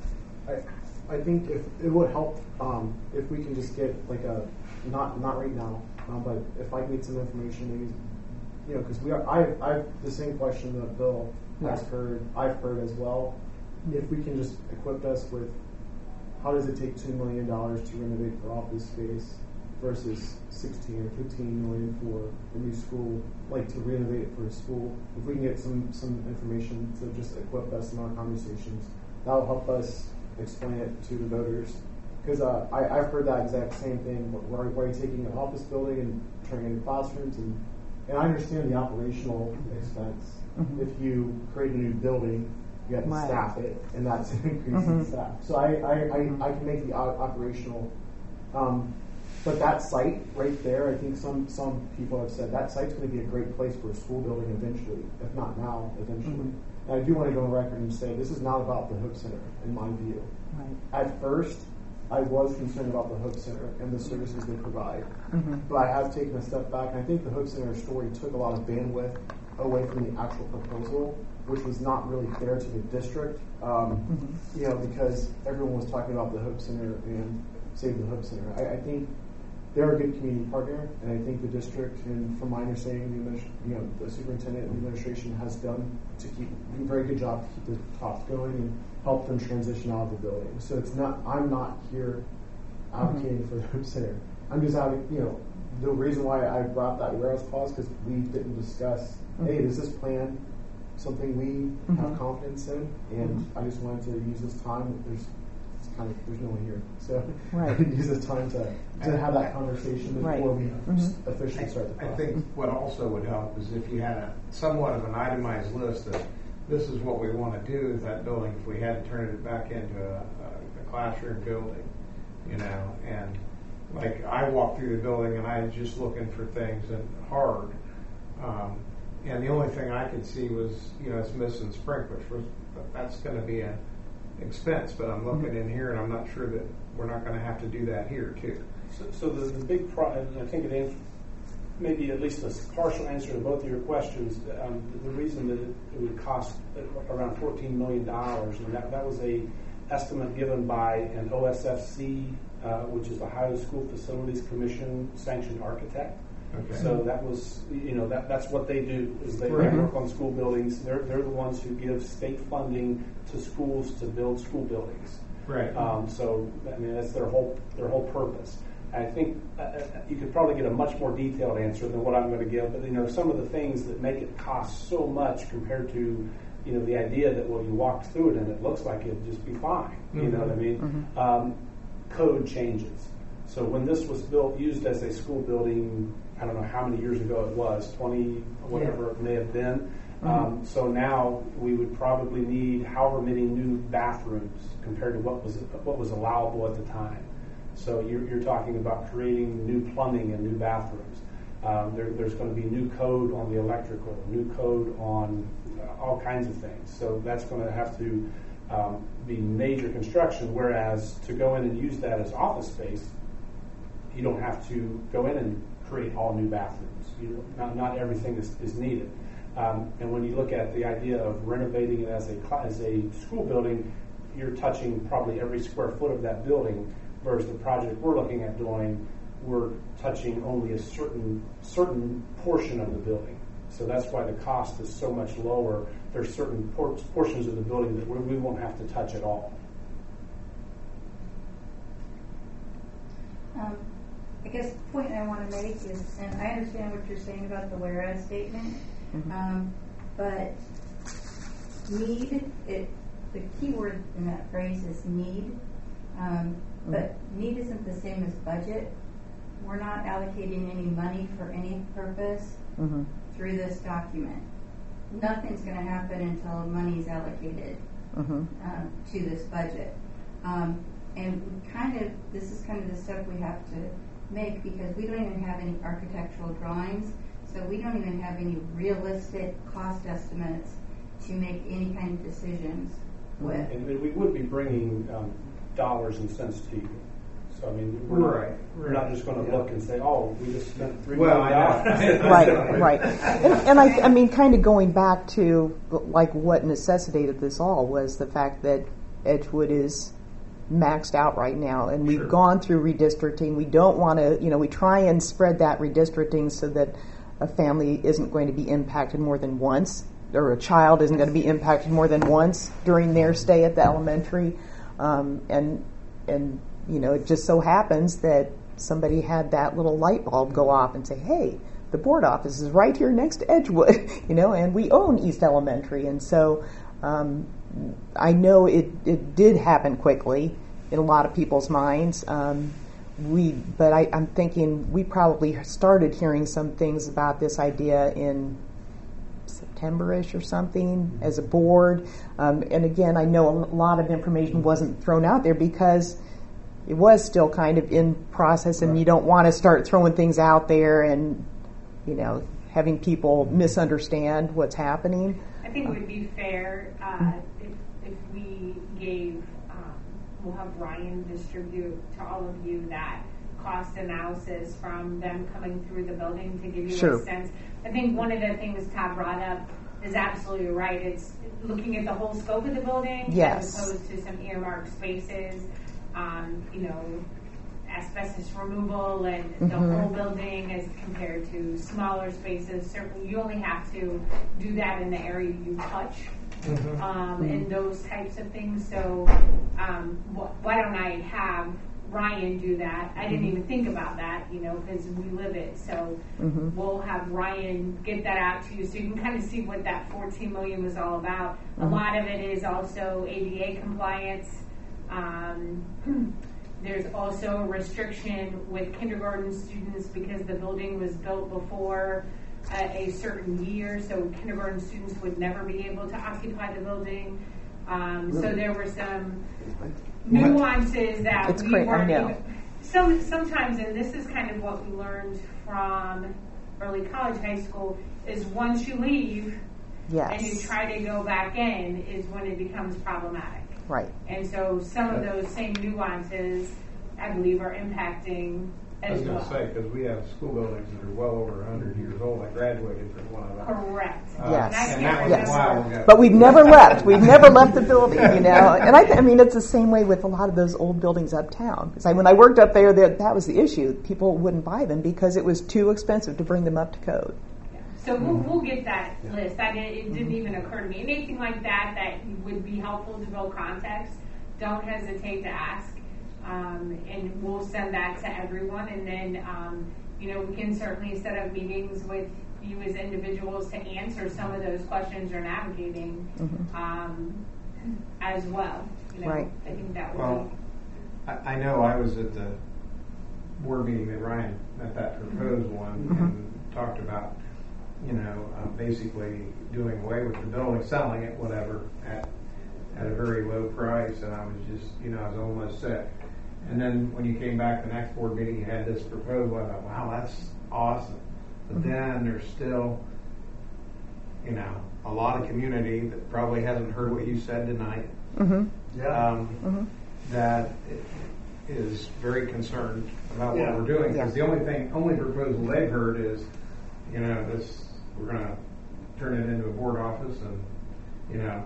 G: I, I think if it would help um, if we can just get like a, Not not right now, um, but if I get some information, maybe, you know, because we are, I I the same question that Bill has heard, I've heard as well. If we can just equip us with, how does it take two million dollars to renovate for office space versus sixteen or fifteen million for a new school, like to renovate it for a school? If we can get some some information to just equip us in our conversations, that will help us explain it to the voters. Because uh, I, I've heard that exact same thing, where, where you're taking an office building and turning it into classrooms, and, and I understand the operational expense. Mm-hmm. If you create a new building, you have to right. staff it, and that's an increase mm-hmm. in staff. So I, I, I, I can make the operational, um, but that site right there, I think some, some people have said that site's going to be a great place for a school building eventually, if not now, eventually. Mm-hmm. And I do want to go on record and say this is not about the Hook Center, in my view. Right. At first, I was concerned about the Hook Center and the services they provide. Mm-hmm. But I have taken a step back, and I think the Hook Center story took a lot of bandwidth away from the actual proposal, which was not really fair to the district, um, mm-hmm. you know, because everyone was talking about the Hook Center and Save the Hook Center. I, I think they're a good community partner, and I think the district, and from my understanding, the you know, the superintendent and the administration has done to keep a very good job to keep the talks going and help them transition out of the building. So it's not, I'm not here advocating mm-hmm. for the Hook Center. I'm just out, you know, the reason why I brought that warehouse clause because we didn't discuss, mm-hmm. hey, does this plan something we mm-hmm. have confidence in? And mm-hmm. I just wanted to use this time. There's it's kind of there's no one here, so right. use this time to, to have that conversation before right. we mm-hmm. officially start the process.
I: I think what also would help is if you had a somewhat of an itemized list of this is what we want to do with that building if we had turned it back into a, a, a classroom building, you know, and like I walked through the building and I was just looking for things and hard, um, and the only thing I could see was, you know, it's missing sprinklers. That's going to be an expense, but I'm looking mm-hmm. in here and I'm not sure that we're not going to have to do that here too.
B: So, so the, the big problem, I think it answers maybe at least a partial answer to both of your questions. Um, the reason that it, it would cost around fourteen million dollars, and that, that was a estimate given by an O S F C, uh, which is the Ohio School Facilities Commission sanctioned architect. Okay. So that was, you know, that that's what they do, is they right. work on school buildings. They're, they're the ones who give state funding to schools to build school buildings.
I: Right.
B: Um, so I mean that's their whole their whole purpose. I think uh, you could probably get a much more detailed answer than what I'm going to give. But you know, some of the things that make it cost so much compared to you know the idea that well, you walk through it and it looks like it'd just be fine. Mm-hmm. You know what I mean? Mm-hmm. Um, code changes. So when this was built, used as a school building, I don't know how many years ago it was, twenty, whatever it may have been. Mm-hmm. Um, so now we would probably need however many new bathrooms compared to what was what was allowable at the time. So you're, you're talking about creating new plumbing and new bathrooms. Um, there, there's going to be new code on the electrical, new code on uh, all kinds of things. So that's going to have to um, be major construction, whereas to go in and use that as office space, you don't have to go in and create all new bathrooms. You know, not, not everything is, is needed. Um, and when you look at the idea of renovating it as a, as a school building, you're touching probably every square foot of that building. Whereas the project we're looking at doing, we're touching only a certain certain portion of the building. So that's why the cost is so much lower. There's certain por- portions of the building that we won't have to touch at all.
H: Um, I guess the point I want to make is, and I understand what you're saying about the whereas statement, mm-hmm. um, but need, it, the key word in that phrase is need. Um, But need isn't the same as budget. We're not allocating any money for any purpose mm-hmm. through this document. Nothing's going to happen until money is allocated mm-hmm. uh, to this budget. Um, and we kind of, this is kind of the step we have to make because we don't even have any architectural drawings, so we don't even have any realistic cost estimates to make any kind of decisions with.
B: And we would be bringing um, dollars and cents to you. So I mean, we're
I: right.
B: not, we're not just going to yeah. look and say, "Oh, we just spent three
I: well,
B: million dollars."
A: right, right. And, and I, I mean, kind of going back to like what necessitated this all was the fact that Edgewood is maxed out right now, and we've
I: sure.
A: gone through redistricting. We don't want to, you know, we try and spread that redistricting so that a family isn't going to be impacted more than once, or a child isn't going to be impacted more than once during their stay at the elementary. Um, and, and, you know, it just so happens that somebody had that little light bulb go off and say, hey, the board office is right here next to Edgewood, you know, and we own East Elementary. And so um, I know it, it did happen quickly in a lot of people's minds. Um, we, but I, I'm thinking we probably started hearing some things about this idea in September-ish or something as a board. Um, and again, I know a lot of information wasn't thrown out there because it was still kind of in process, and right. you don't want to start throwing things out there and, you know, having people misunderstand what's happening.
J: I think it would be fair uh, if, if we gave, um, we'll have Ryan distribute to all of you that cost analysis from them coming through the building to give you
A: sure.
J: a sense. I think one of the things Todd brought up is absolutely right. It's looking at the whole scope of the building
A: yes.
J: as opposed to some earmarked spaces, um, you know, asbestos removal and mm-hmm. the whole building as compared to smaller spaces. Certainly, you only have to do that in the area you touch. Mm-hmm. Um, mm-hmm. And those types of things. So um, wh- why don't I have Ryan do that? I didn't even think about that, you know, because we live it. So mm-hmm. we'll have Ryan get that out to you so you can kind of see what that fourteen million was all about. Mm-hmm. A lot of it is also A D A compliance. Um, there's also a restriction with kindergarten students because the building was built before uh, a certain year, so kindergarten students would never be able to occupy the building. Um, really? So there were some nuances that
A: it's
J: we
A: great.
J: weren't
A: I know.
J: even, some, sometimes, and this is kind of what we learned from early college, high school, is once you leave
A: yes.
J: and you try to go back in is when it becomes problematic.
A: Right.
J: And so some of those same nuances, I believe, are impacting as well.
I: I was going to say, because we have school buildings that are well over one hundred years old. I graduated from one of them.
J: Correct.
I: Uh,
A: yes.
I: And that was
A: yes.
I: a while ago.
A: But we've never left. We've never left the building, you know. And I, th- I mean, it's the same way with a lot of those old buildings uptown. Because I, when I worked up there, that, that was the issue. People wouldn't buy them because it was too expensive to bring them up to code.
J: So we'll, we'll get that list. I didn't, it didn't even occur to me. Anything like that that would be helpful to build context don't hesitate to ask. Um, and we'll send that to everyone. And then, um, you know, we can certainly set up meetings with you as individuals to answer some of those questions you're navigating mm-hmm. um, as well. You know,
A: right.
J: I think that would
I: well,
J: be.
I: I, I know I was at the board meeting that Ryan, at that proposed mm-hmm. one,
A: mm-hmm.
I: and talked about, you know, uh, basically doing away with the building, selling it, whatever, at at a very low price. And I was just, you know, I was almost set. And then when you came back the next board meeting, you had this proposal. I thought, wow, that's awesome. But mm-hmm. then there's still, you know, a lot of community that probably hasn't heard what you said tonight.
A: Mm-hmm.
F: Yeah.
I: Um,
A: mm-hmm.
I: That is very concerned about
F: yeah.
I: what we're doing. Because
A: yeah.
I: the only thing, only proposal they've heard is, you know, this, we're going to turn it into a board office, and, you know,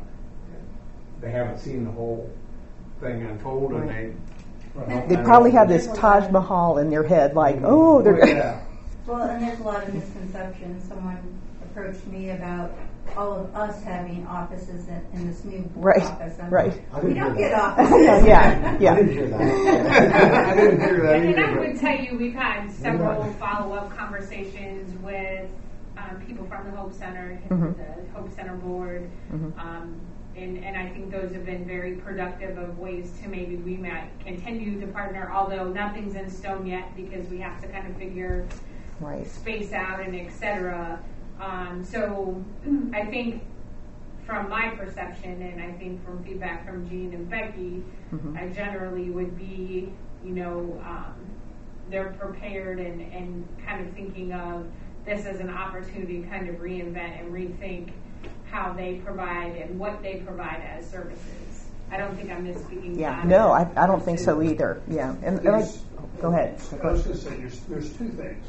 I: they haven't seen the whole thing unfold,
A: right.
I: and they.
A: They probably have this Taj Mahal in their head, like, oh, they're.
I: Well, yeah.
H: Well, and there's a lot of misconceptions. Someone approached me about all of us having offices in, in this new board
A: right.
H: office. I'm
A: right.
H: Like, we don't get offices.
A: yeah, yeah.
G: I didn't hear that.
I: I didn't hear that
J: And,
I: either.
J: and I would tell you, we've had several follow-up conversations with um, people from the Hope Center,
A: mm-hmm.
J: the Hope Center board.
A: Mm-hmm.
J: Um, And, and I think those have been very productive of ways to maybe we might continue to partner, although nothing's in stone yet because we have to kind of figure
A: right.
J: space out and et cetera. Um, so I think from my perception, and I think from feedback from Jean and Becky, mm-hmm. I generally would be, you know, um, they're prepared and, and kind of thinking of this as an opportunity to kind of reinvent and rethink how they provide and what they provide as services. I don't think I'm misspeaking.
A: Yeah, no, I, I don't think so either. Yeah, and, and I, go ahead.
F: I was going to say there's there's two things.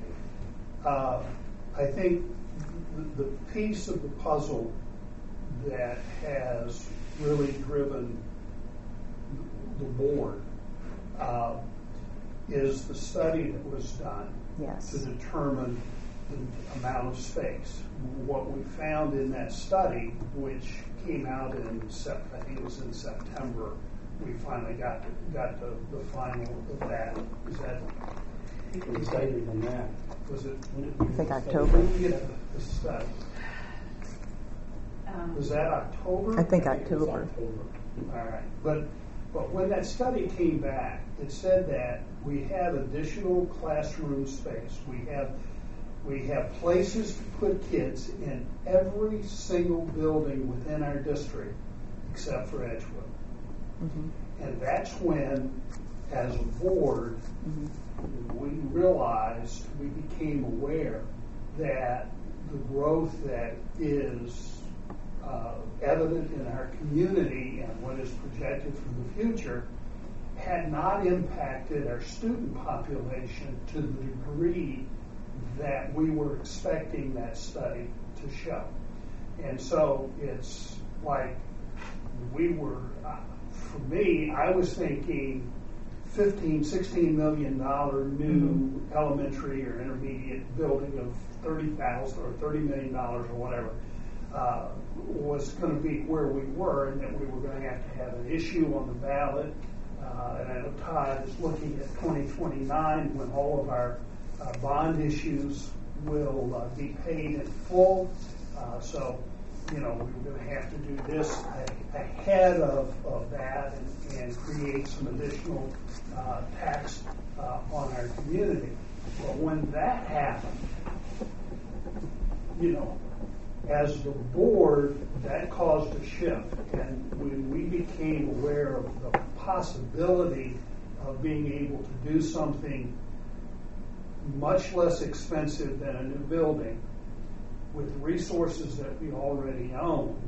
F: Uh, I think the, the piece of the puzzle that has really driven the board uh, is the study that was done
A: yes.
F: to determine the amount of space. What we found in that study, which came out in Sep- I think it was in September, we finally got got the, the final of that. Is that?
B: I think it was later than that.
F: Was it?
A: I think October.
F: When did we get the, the study?
J: Um,
F: Was that October?
A: I think
F: I think
A: October.
F: October. All right, but but when that study came back, it said that we have additional classroom space. We have. We have places to put kids in every single building within our district except for Edgewood.
A: Mm-hmm.
F: And that's when, as a board, mm-hmm. we realized, we became aware that the growth that is uh, evident in our community and what is projected for the future had not impacted our student population to the degree that we were expecting that study to show. And so it's like we were, uh, for me, I was thinking fifteen, sixteen million dollar new mm-hmm. elementary or intermediate building of thirty thousand or thirty million dollars or whatever uh, was going to be where we were, and that we were going to have to have an issue on the ballot. Uh, and I know Todd is looking at twenty twenty-nine when all of our Uh, bond issues will uh, be paid in full. Uh, so, you know, we were going to have to do this ahead of, of that and, and create some additional uh, tax uh, on our community. But when that happened, you know, as the board, that caused a shift. And when we became aware of the possibility of being able to do something much less expensive than a new building with resources that we already owned,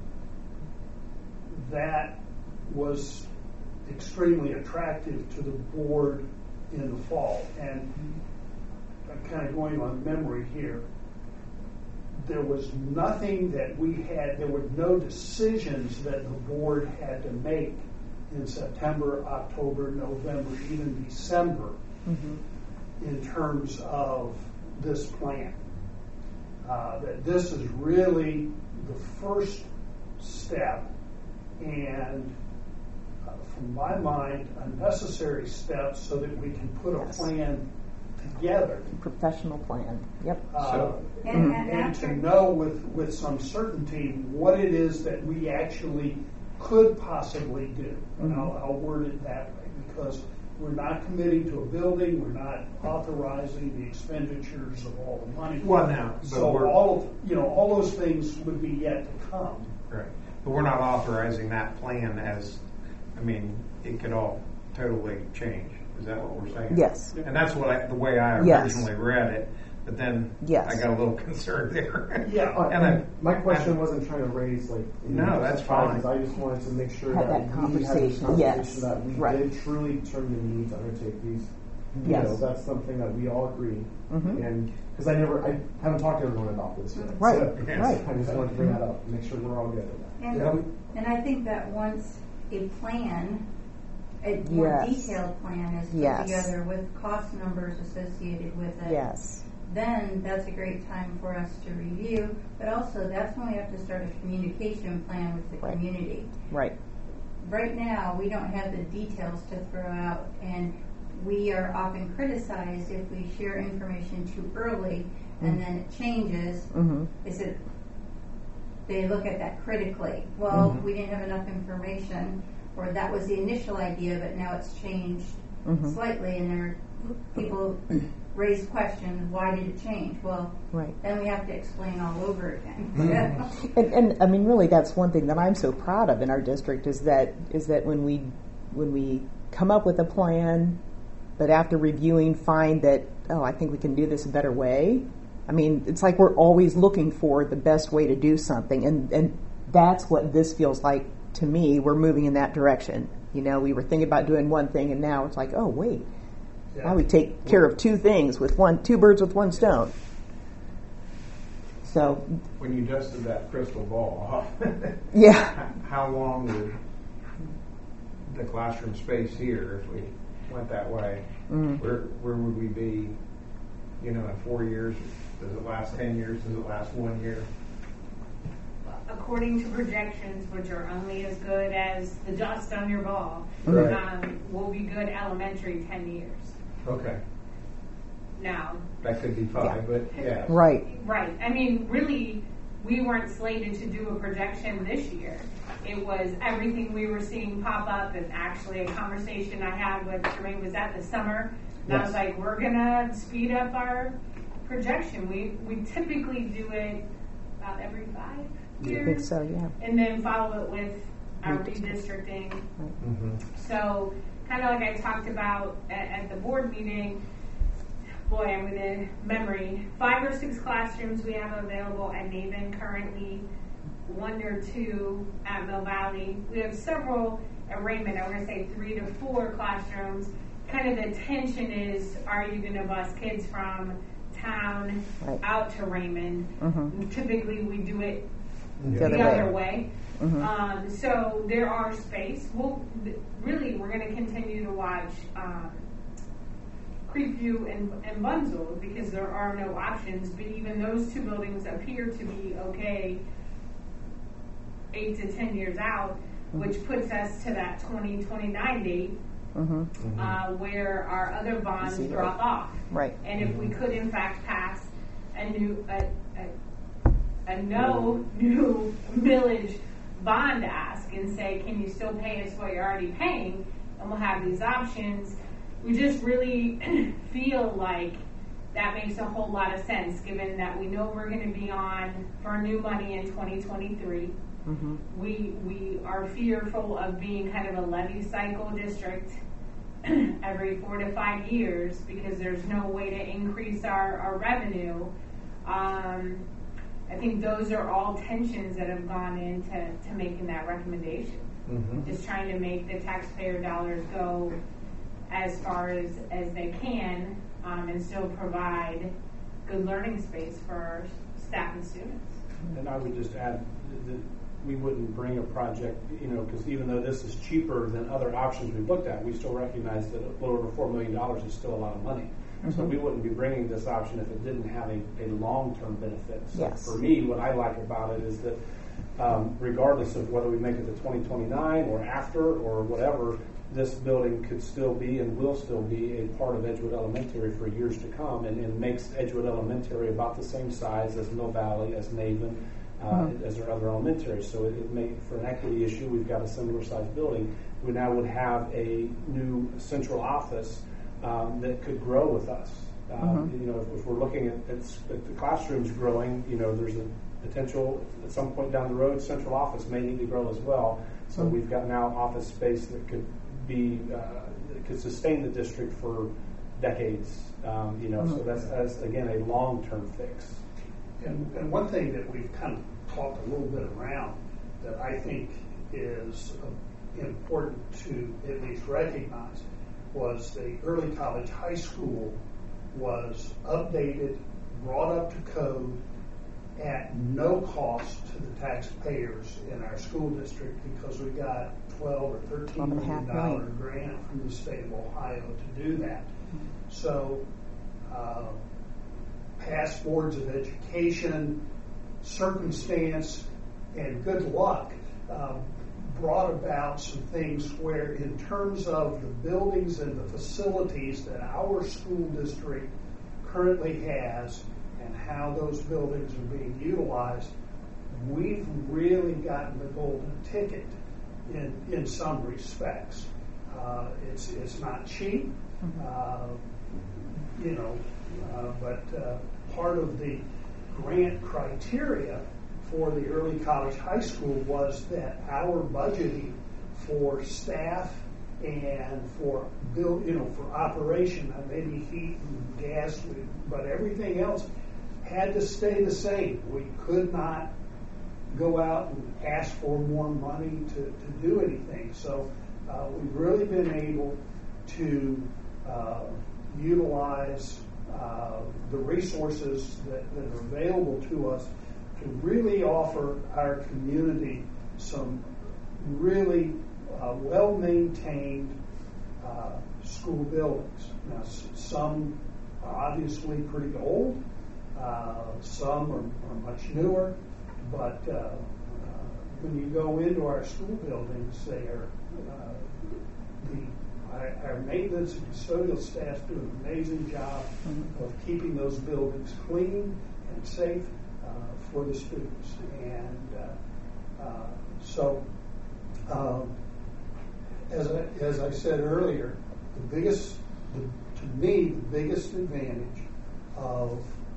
F: that was extremely attractive to the board in the fall. And I'm kind of going on memory here. There was nothing that we had, there were no decisions that the board had to make in September, October, November, even December. Mm-hmm. In terms of this plan. Uh, that this is really the first step, and uh, from my mind, a necessary step so that we can put a
A: Yes.
F: plan together.
A: Professional plan. Yep.
F: Uh,
I: So-
H: And-
F: and,
H: and
F: and to
H: after-
F: know with, with some certainty what it is that we actually could possibly do. And I'll, I'll word it that way, because we're not committing to a building, we're not authorizing the expenditures of all the money.
I: Well, now, but
F: So
I: we're-
F: all of, you know, all those things would be yet to come.
I: Right. But we're not authorizing that plan as, I mean, it could all totally change. Is that what we're saying?
A: Yes.
I: And that's what I, the way I
A: Yes.
I: originally read it, but then
A: Yes.
I: I got a little concerned there.
F: Yeah.
G: Uh,
I: And I-
G: my question wasn't trying to raise like you
I: No,
G: know,
I: that's
G: surprises.
I: fine.
G: I just wanted to make sure
A: Have
G: that,
A: that
G: we had
A: conversation.
G: this conversation
A: Yes.
G: that we
A: Right.
G: did truly determine the need to undertake these. You
A: Yes.
G: know, that's something that we all agree.
A: Mhm.
G: And because I never, I haven't talked to everyone about this yet.
A: Right.
G: So,
I: Yes.
A: Right.
G: I just wanted to bring that up, make sure we're all good with that.
H: And,
I: Yeah.
H: and I think that once a plan, a more
A: Yes.
H: detailed plan is put
A: Yes.
H: together with cost numbers associated with it,
A: Yes.
H: then that's a great time for us to review. But also, that's when we have to start a communication plan with the
A: Right.
H: community.
A: Right.
H: Right now, we don't have the details to throw out, and we are often criticized if we share information too early and then it changes.
A: Mhm.
H: Is it? They look at that critically. Well,
A: Mhm.
H: we didn't have enough information, or that was the initial idea, but now it's changed
A: Mhm.
H: slightly, and there people raise questions. Why did it change? Well,
A: Right.
H: then we have to explain all over again.
A: And, and I mean, really, that's one thing that I'm so proud of in our district is that is that when we when we come up with a plan, but after reviewing find that oh, I think we can do this a better way. I mean, it's like we're always looking for the best way to do something, and and that's what this feels like to me. We're moving in that direction. You know, we were thinking about doing one thing, and now it's like, oh wait,
F: Yeah.
A: now we take care of two things with one two birds with one stone. So
I: When you dusted that crystal ball off,
A: yeah.
I: how long would the classroom space here, if we went that way,
A: Mhm.
I: where where would we be, you know, in four years? Does it last ten years? Does it last one year?
J: According to projections, which are only as good as the dust on your ball,
I: Right.
J: um, will be good elementary ten years.
I: Okay.
J: Now,
I: That could be five, but yeah.
A: Right.
J: right. I mean, really, we weren't slated to do a projection this year. It was everything we were seeing pop up, and actually a conversation I had with Jermaine was at the summer. And I was
G: Yes.
J: like, we're gonna speed up our projection. We we typically do it about every five years.
A: I think so, yeah.
J: And then follow it with our
A: Redistricting.
J: redistricting.
I: Mm-hmm.
J: So, kind of like I talked about at, at the board meeting, boy, I'm within memory. Five or six classrooms we have available at Naven currently, one or two at Mill Valley. We have several at Raymond. I'm going to say three to four classrooms. Kind of the tension is, are you going to bus kids from town
A: Right.
J: out to Raymond?
A: Mhm.
J: Typically, we do it
A: The
J: the
A: other
J: other
A: way.
J: way.
A: Mhm.
J: Um, so there are space. We'll really we're going to continue to watch um, Creekview and, and Bunzel because there are no options. But even those two buildings appear to be okay eight to ten years out, which puts us to that twenty twenty-nine date
A: Mhm.
J: uh, where our other bonds
A: see that.
J: drop off.
A: Right.
J: And if we could in fact pass a new a, a, a no new millage bond ask and say, can you still pay us what you're already paying? And we'll have these options. We just really feel like that makes a whole lot of sense given that we know we're going to be on for new money in twenty twenty-three.
A: Mhm.
J: We we are fearful of being kind of a levy cycle district every four to five years because there's no way to increase our, our revenue. Um, I think those are all tensions that have gone into to making that recommendation.
I: Mm-hmm.
J: Just trying to make the taxpayer dollars go as far as, as they can um, and still provide good learning space for our staff and students.
B: And I would just add that we wouldn't bring a project, you know, because even though this is cheaper than other options we've looked at, we still recognize that a little over four million dollars is still a lot of money. So
A: Mhm.
B: we wouldn't be bringing this option if it didn't have a, a long-term benefit. So
A: Yes.
B: for me, what I like about it is that um, regardless of whether we make it to twenty twenty-nine or after or whatever, this building could still be and will still be a part of Edgewood Elementary for years to come, and, and makes Edgewood Elementary about the same size as Mill Valley, as Naven, uh, mm-hmm. as our other elementaries. So it, it may, for an equity issue, we've got a similar sized building. We now would have a new central office um, that could grow with us. Um, mm-hmm. You know, if, if we're looking at, at, at the classrooms growing, you know, there's a potential at some point down the road, central office may need to grow as well. So mm-hmm. we've got now office space that could be uh, that could sustain the district for decades. Um, you know, mm-hmm. so that's, that's again a long-term fix.
F: And, and one thing that we've kind of talked a little bit around that I think is uh, important to at least recognize was the early college high school was updated, brought up to code at no cost to the taxpayers in our school district because we got twelve or thirteen million dollar grant from the state of Ohio to do that. So, uh, past boards of education, circumstance, and good luck uh, brought about some things where, in terms of the buildings and the facilities that our school district currently has and how those buildings are being utilized, we've really gotten the golden ticket in in some respects. Uh, it's it's not cheap, uh, you know, uh, but uh, part of the grant criteria for the early college high school was that our budgeting for staff and for build, you know, for operation, uh, maybe heat and gas, but everything else had to stay the same. We could not go out and ask for more money to, to do anything. So uh, we've really been able to uh, utilize uh, the resources that, that are available to us to really offer our community some really uh, well-maintained uh, school buildings. Now, s- some are obviously pretty old. Uh, some are, are much newer, but uh, uh, when you go into our school buildings, they are uh, the our, our maintenance and custodial staff do an amazing job mm-hmm. of keeping those buildings clean and safe uh, for the students. And uh, uh, so, um, as I, as I said earlier, the biggest, the, to me, the biggest advantage of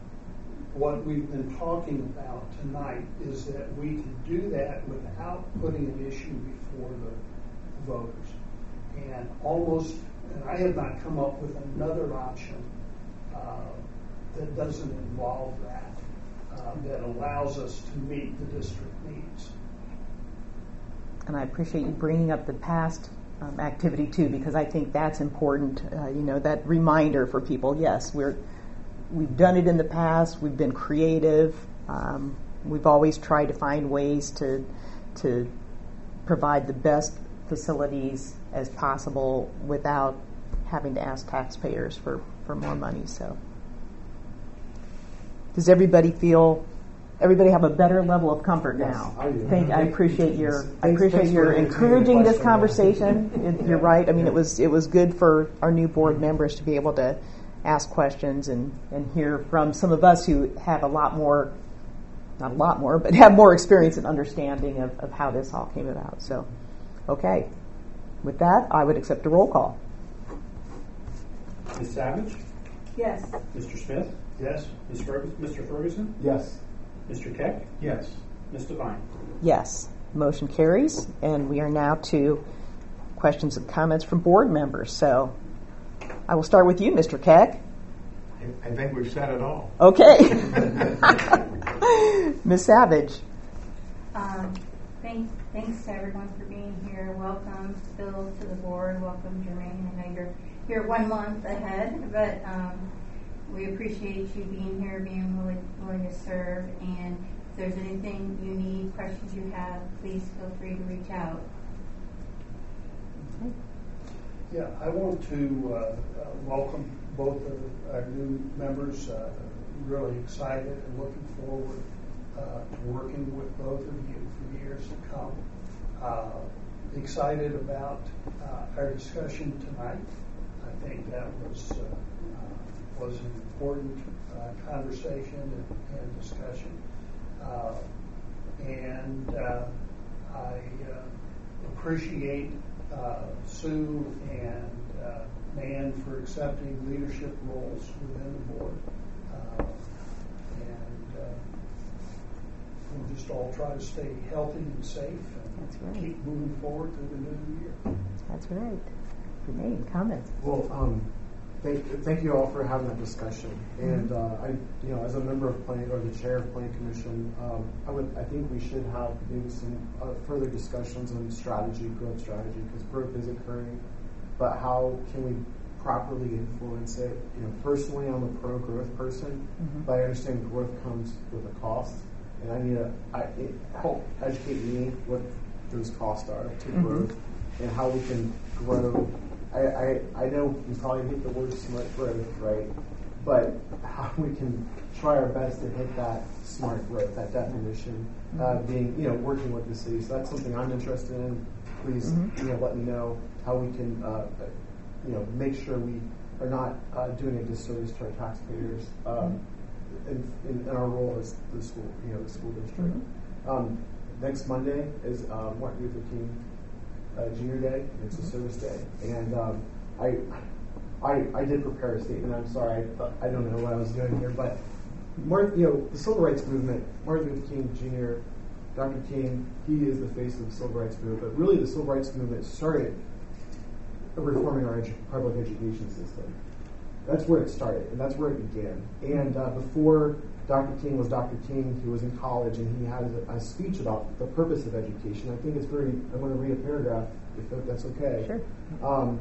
F: what we've been talking about tonight is that we can do that without putting an issue before the voters. And almost, and I have not come up with another option uh, that doesn't involve that, uh, that allows us to meet the district needs.
A: And I appreciate you bringing up the past um, activity too, because I think that's important. Uh, you know, that reminder for people. Yes, we're we've done it in the past. We've been creative. Um, we've always tried to find ways to to provide the best facilities as possible without having to ask taxpayers for, for more money. So, does everybody feel? Everybody have a better level of comfort
G: yes,
A: now.
G: I do.
A: Thank, I appreciate your.
G: Thanks,
A: I appreciate
G: thanks
A: your encouraging this conversation.
G: Yeah.
A: You're right. I mean,
G: Yeah.
A: it was it was good for our new board members to be able to ask questions and, and hear from some of us who have a lot more, not a lot more, but have more experience and understanding of, of how this all came about. So, okay. With that, I would accept a roll call.
B: Miz Savage?
H: Yes.
B: Mister Smith?
F: Yes?
B: Miz Ferguson? Mister Ferguson?
G: Yes.
B: Mister Keck?
I: Yes.
B: Miz Devine?
A: Yes. Motion carries, and we are now to questions and comments from board members. So I will start with you, Mister Keck.
I: I think we've said it all.
A: Okay. Miz Savage.
H: Um, thanks, thanks to everyone for being here. Welcome, Bill, to the board. Welcome, Jermaine. I know you're you're one month ahead, but um, we appreciate you being here, being willing, willing to serve. And if there's anything you need, questions you have, please feel free to reach out.
F: Yeah, I want to uh, uh, welcome both of our new members. Uh, really excited and looking forward uh, to working with both of you for years to come. Uh, excited about uh, our discussion tonight. I think that was uh, uh, was an important uh, conversation and, and discussion. Uh, and uh, I uh, appreciate uh, Sue and uh, Nan for accepting leadership roles within the board. Uh, and uh, we'll just all try to stay healthy and safe and
A: That's right.
F: keep moving forward to the new year.
A: That's right. Renee, comments?
G: Well, um, thank, thank you all for having that discussion.
A: Mm-hmm.
G: And uh, I, you know, as a member of planning or the chair of planning commission, um, I would, I think we should have maybe some uh, further discussions on strategy, growth strategy, because growth is occurring. But how can we properly influence it? You know, personally, I'm a pro-growth person,
A: Mm-hmm.
G: but I understand growth comes with a cost, and I need to I, it, help educate me what those costs are to
A: Mm-hmm.
G: growth and how we can grow. I, I, I know we probably hate the word smart growth, right? But how we can try our best to hit that smart growth, that definition, uh, being, you know, working with the city. So that's something I'm interested in. Please,
A: Mm-hmm.
G: you know, let me know how we can, uh, you know, make sure we are not uh, doing a disservice to our taxpayers um, in, in, in our role as the school, you know, the school district.
A: Mm-hmm.
G: Um, next Monday is uh, Martin Luther King Uh, Junior Day. It's a service day, and um, I, I, I did prepare a statement. I'm sorry, I, I don't know what I was doing here, but Martin, you know, the civil rights movement. Martin Luther King Junior, Doctor King, he is the face of the civil rights movement. But really, the civil rights movement started reforming our edu- public education system. That's where it started, and that's where it began. And uh, before Doctor King was Doctor King, he was in college, and he had a, a speech about the purpose of education. I think it's very, I'm going to read a paragraph, if that's okay.
A: Sure.
G: Um,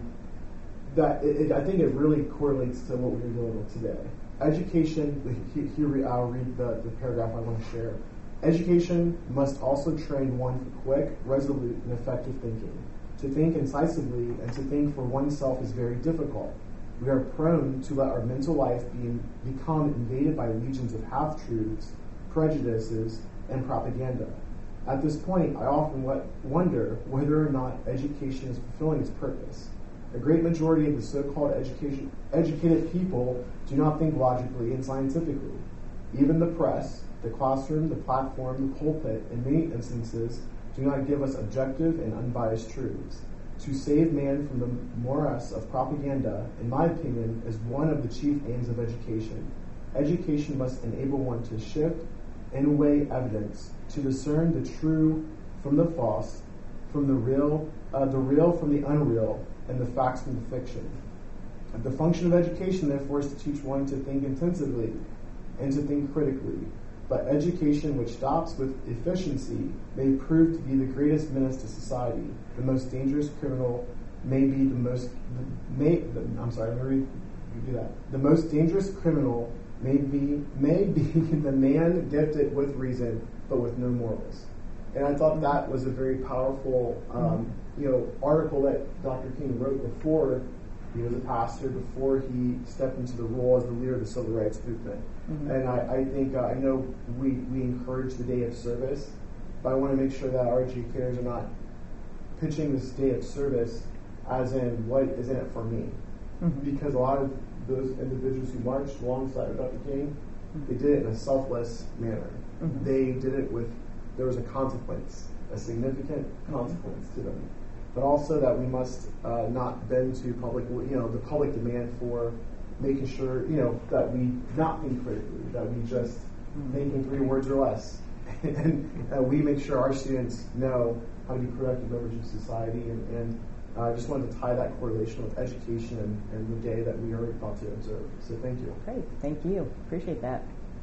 G: that it, it, I think it really correlates to what we're dealing with today. Education, here I'll read the, the paragraph I want to share. Education must also train one for quick, resolute, and effective thinking. To think incisively and to think for oneself is very difficult. We are prone to let our mental life be, become invaded by legions of half-truths, prejudices, and propaganda. At this point, I often let, wonder whether or not education is fulfilling its purpose. A great majority of the so-called education, educated people do not think logically and scientifically. Even the press, the classroom, the platform, the pulpit, in many instances, do not give us objective and unbiased truths. To save man from the morass of propaganda, in my opinion, is one of the chief aims of education. Education must enable one to shift and weigh evidence, to discern the true from the false, from the real, uh, the real from the unreal, and the facts from the fiction. The function of education, therefore, is to teach one to think intensively and to think critically. But education which stops with efficiency may prove to be the greatest menace to society. The most dangerous criminal may be the most may. The, I'm sorry, let me redo that. The most dangerous criminal may be may be the man gifted with reason but with no morals. And I thought that was a very powerful, um, you know, article that Doctor King wrote before he was a pastor, before he stepped into the role as the leader of the civil rights movement. Mm-hmm. And I, I think, uh, I know we, we encourage the day of service, but I want to make sure that our educators are not pitching this day of service as in, what is in it for me? Mm-hmm. Because a lot of those individuals who marched alongside of Doctor King, mm-hmm. they did it in a selfless manner. Mm-hmm. They did it with, there was a consequence, a significant consequence to them. But also that we must uh, not bend to public, you know, the public demand for making sure, you know, that we not think critically, that we just mm-hmm. think in three words or less. And uh, we make sure our students know how to be productive members of society. And, and uh, I just wanted to tie that correlation with education and, and the day that we are about to observe. So thank you.
A: Great. Thank you. Appreciate that.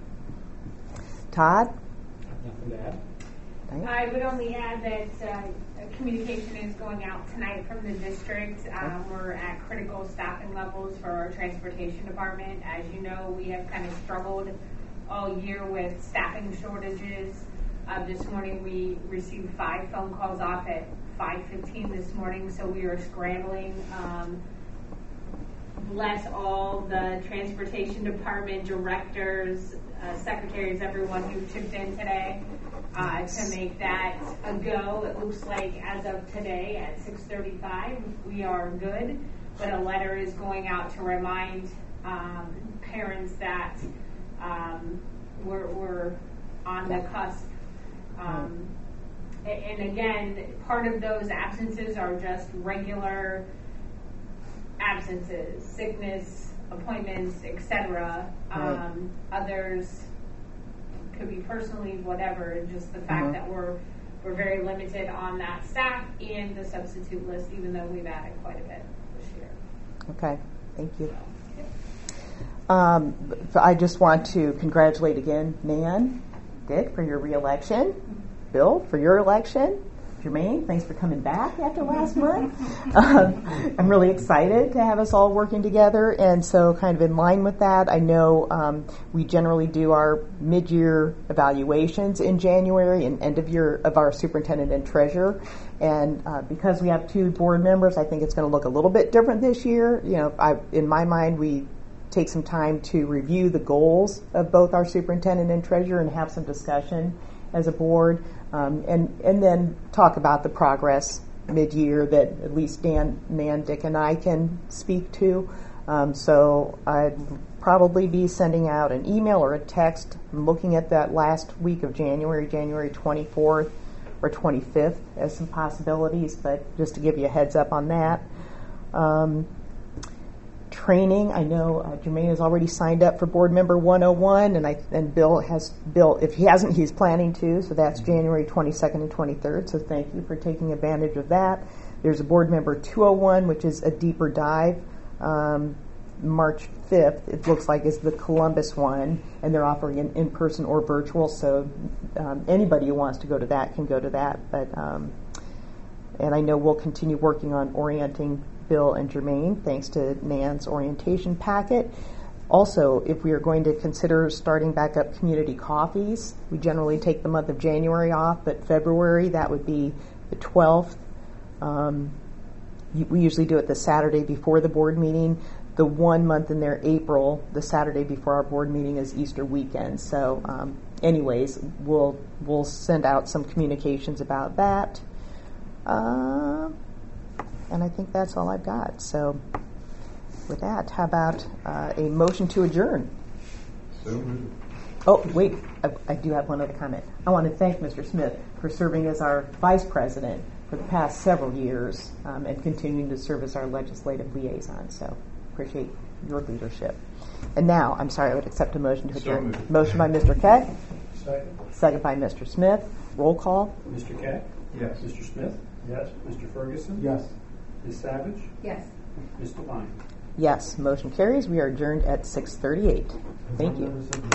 A: Todd?
B: Nothing to add.
J: I would only add that uh, communication is going out tonight from the district. Um, we're at critical staffing levels for our transportation department. As you know, we have kind of struggled all year with staffing shortages. Uh, this morning we received five phone calls off at five fifteen this morning, so we are scrambling. Um, bless all the transportation department directors, uh, secretaries, everyone who chipped in today uh, to make that a go. It looks like as of today at six thirty-five, we are good, but a letter is going out to remind um, parents that um, we're, we're on the cusp. Um, and again, part of those absences are just regular absences, sickness, appointments, et cetera. Um, right. Others could be personally, whatever. Just the fact mm-hmm. that we're we're very limited on that staff and the substitute list, even though we've added quite a bit this year.
A: Okay, thank you. Um, I just want to congratulate again, Nan, Dick, for your reelection, Bill, for your election. Jermaine, thanks for coming back after last month. Um, I'm really excited to have us all working together, and so kind of in line with that, I know um, we generally do our mid-year evaluations in January and end of year of our superintendent and treasurer, and uh, because we have two board members, I think it's going to look a little bit different this year. You know, I, in my mind, we take some time to review the goals of both our superintendent and treasurer and have some discussion as a board. Um, and and then talk about the progress mid-year that at least Dan, Nan, Dick, and I can speak to. Um, so I'd probably be sending out an email or a text. I'm looking at that last week of January, January twenty-fourth or twenty-fifth as some possibilities, but just to give you a heads up on that. Um, Training, I know uh, Jermaine has already signed up for board member one oh one, and I and Bill has Bill if he hasn't, he's planning to. So that's January twenty-second and twenty-third. So thank you for taking advantage of that. There's a board member two oh one, which is a deeper dive. Um, March fifth, it looks like, is the Columbus one, and they're offering an in-person or virtual. So um, anybody who wants to go to that can go to that. But um, and I know we'll continue working on orienting Bill and Jermaine, thanks to Nan's orientation packet. Also, if we are going to consider starting back up community coffees, we generally take the month of January off, but February, that would be the twelfth. Um, we usually do it the Saturday before the board meeting. The one month in there, April, the Saturday before our board meeting is Easter weekend. So um, anyways, we'll we'll send out some communications about that. Uh, And I think that's all I've got. So with that, how about uh, a motion to adjourn?
E: So
A: Oh, wait, I, I do have one other comment. I want to thank Mister Smith for serving as our vice president for the past several years um, and continuing to serve as our legislative liaison. So appreciate your leadership. And now, I'm sorry, I would accept a motion to adjourn.
E: So
A: motion by Mister Keck.
F: Second.
A: Second by Mister Smith. Roll call.
B: Mister Keck?
E: Yes.
B: Mister Smith?
F: Yes.
B: Mister Ferguson?
G: Yes.
B: Miz Savage?
H: Yes.
B: Miz Devine?
A: Yes, motion carries. We are adjourned at six thirty-eight. Thank you.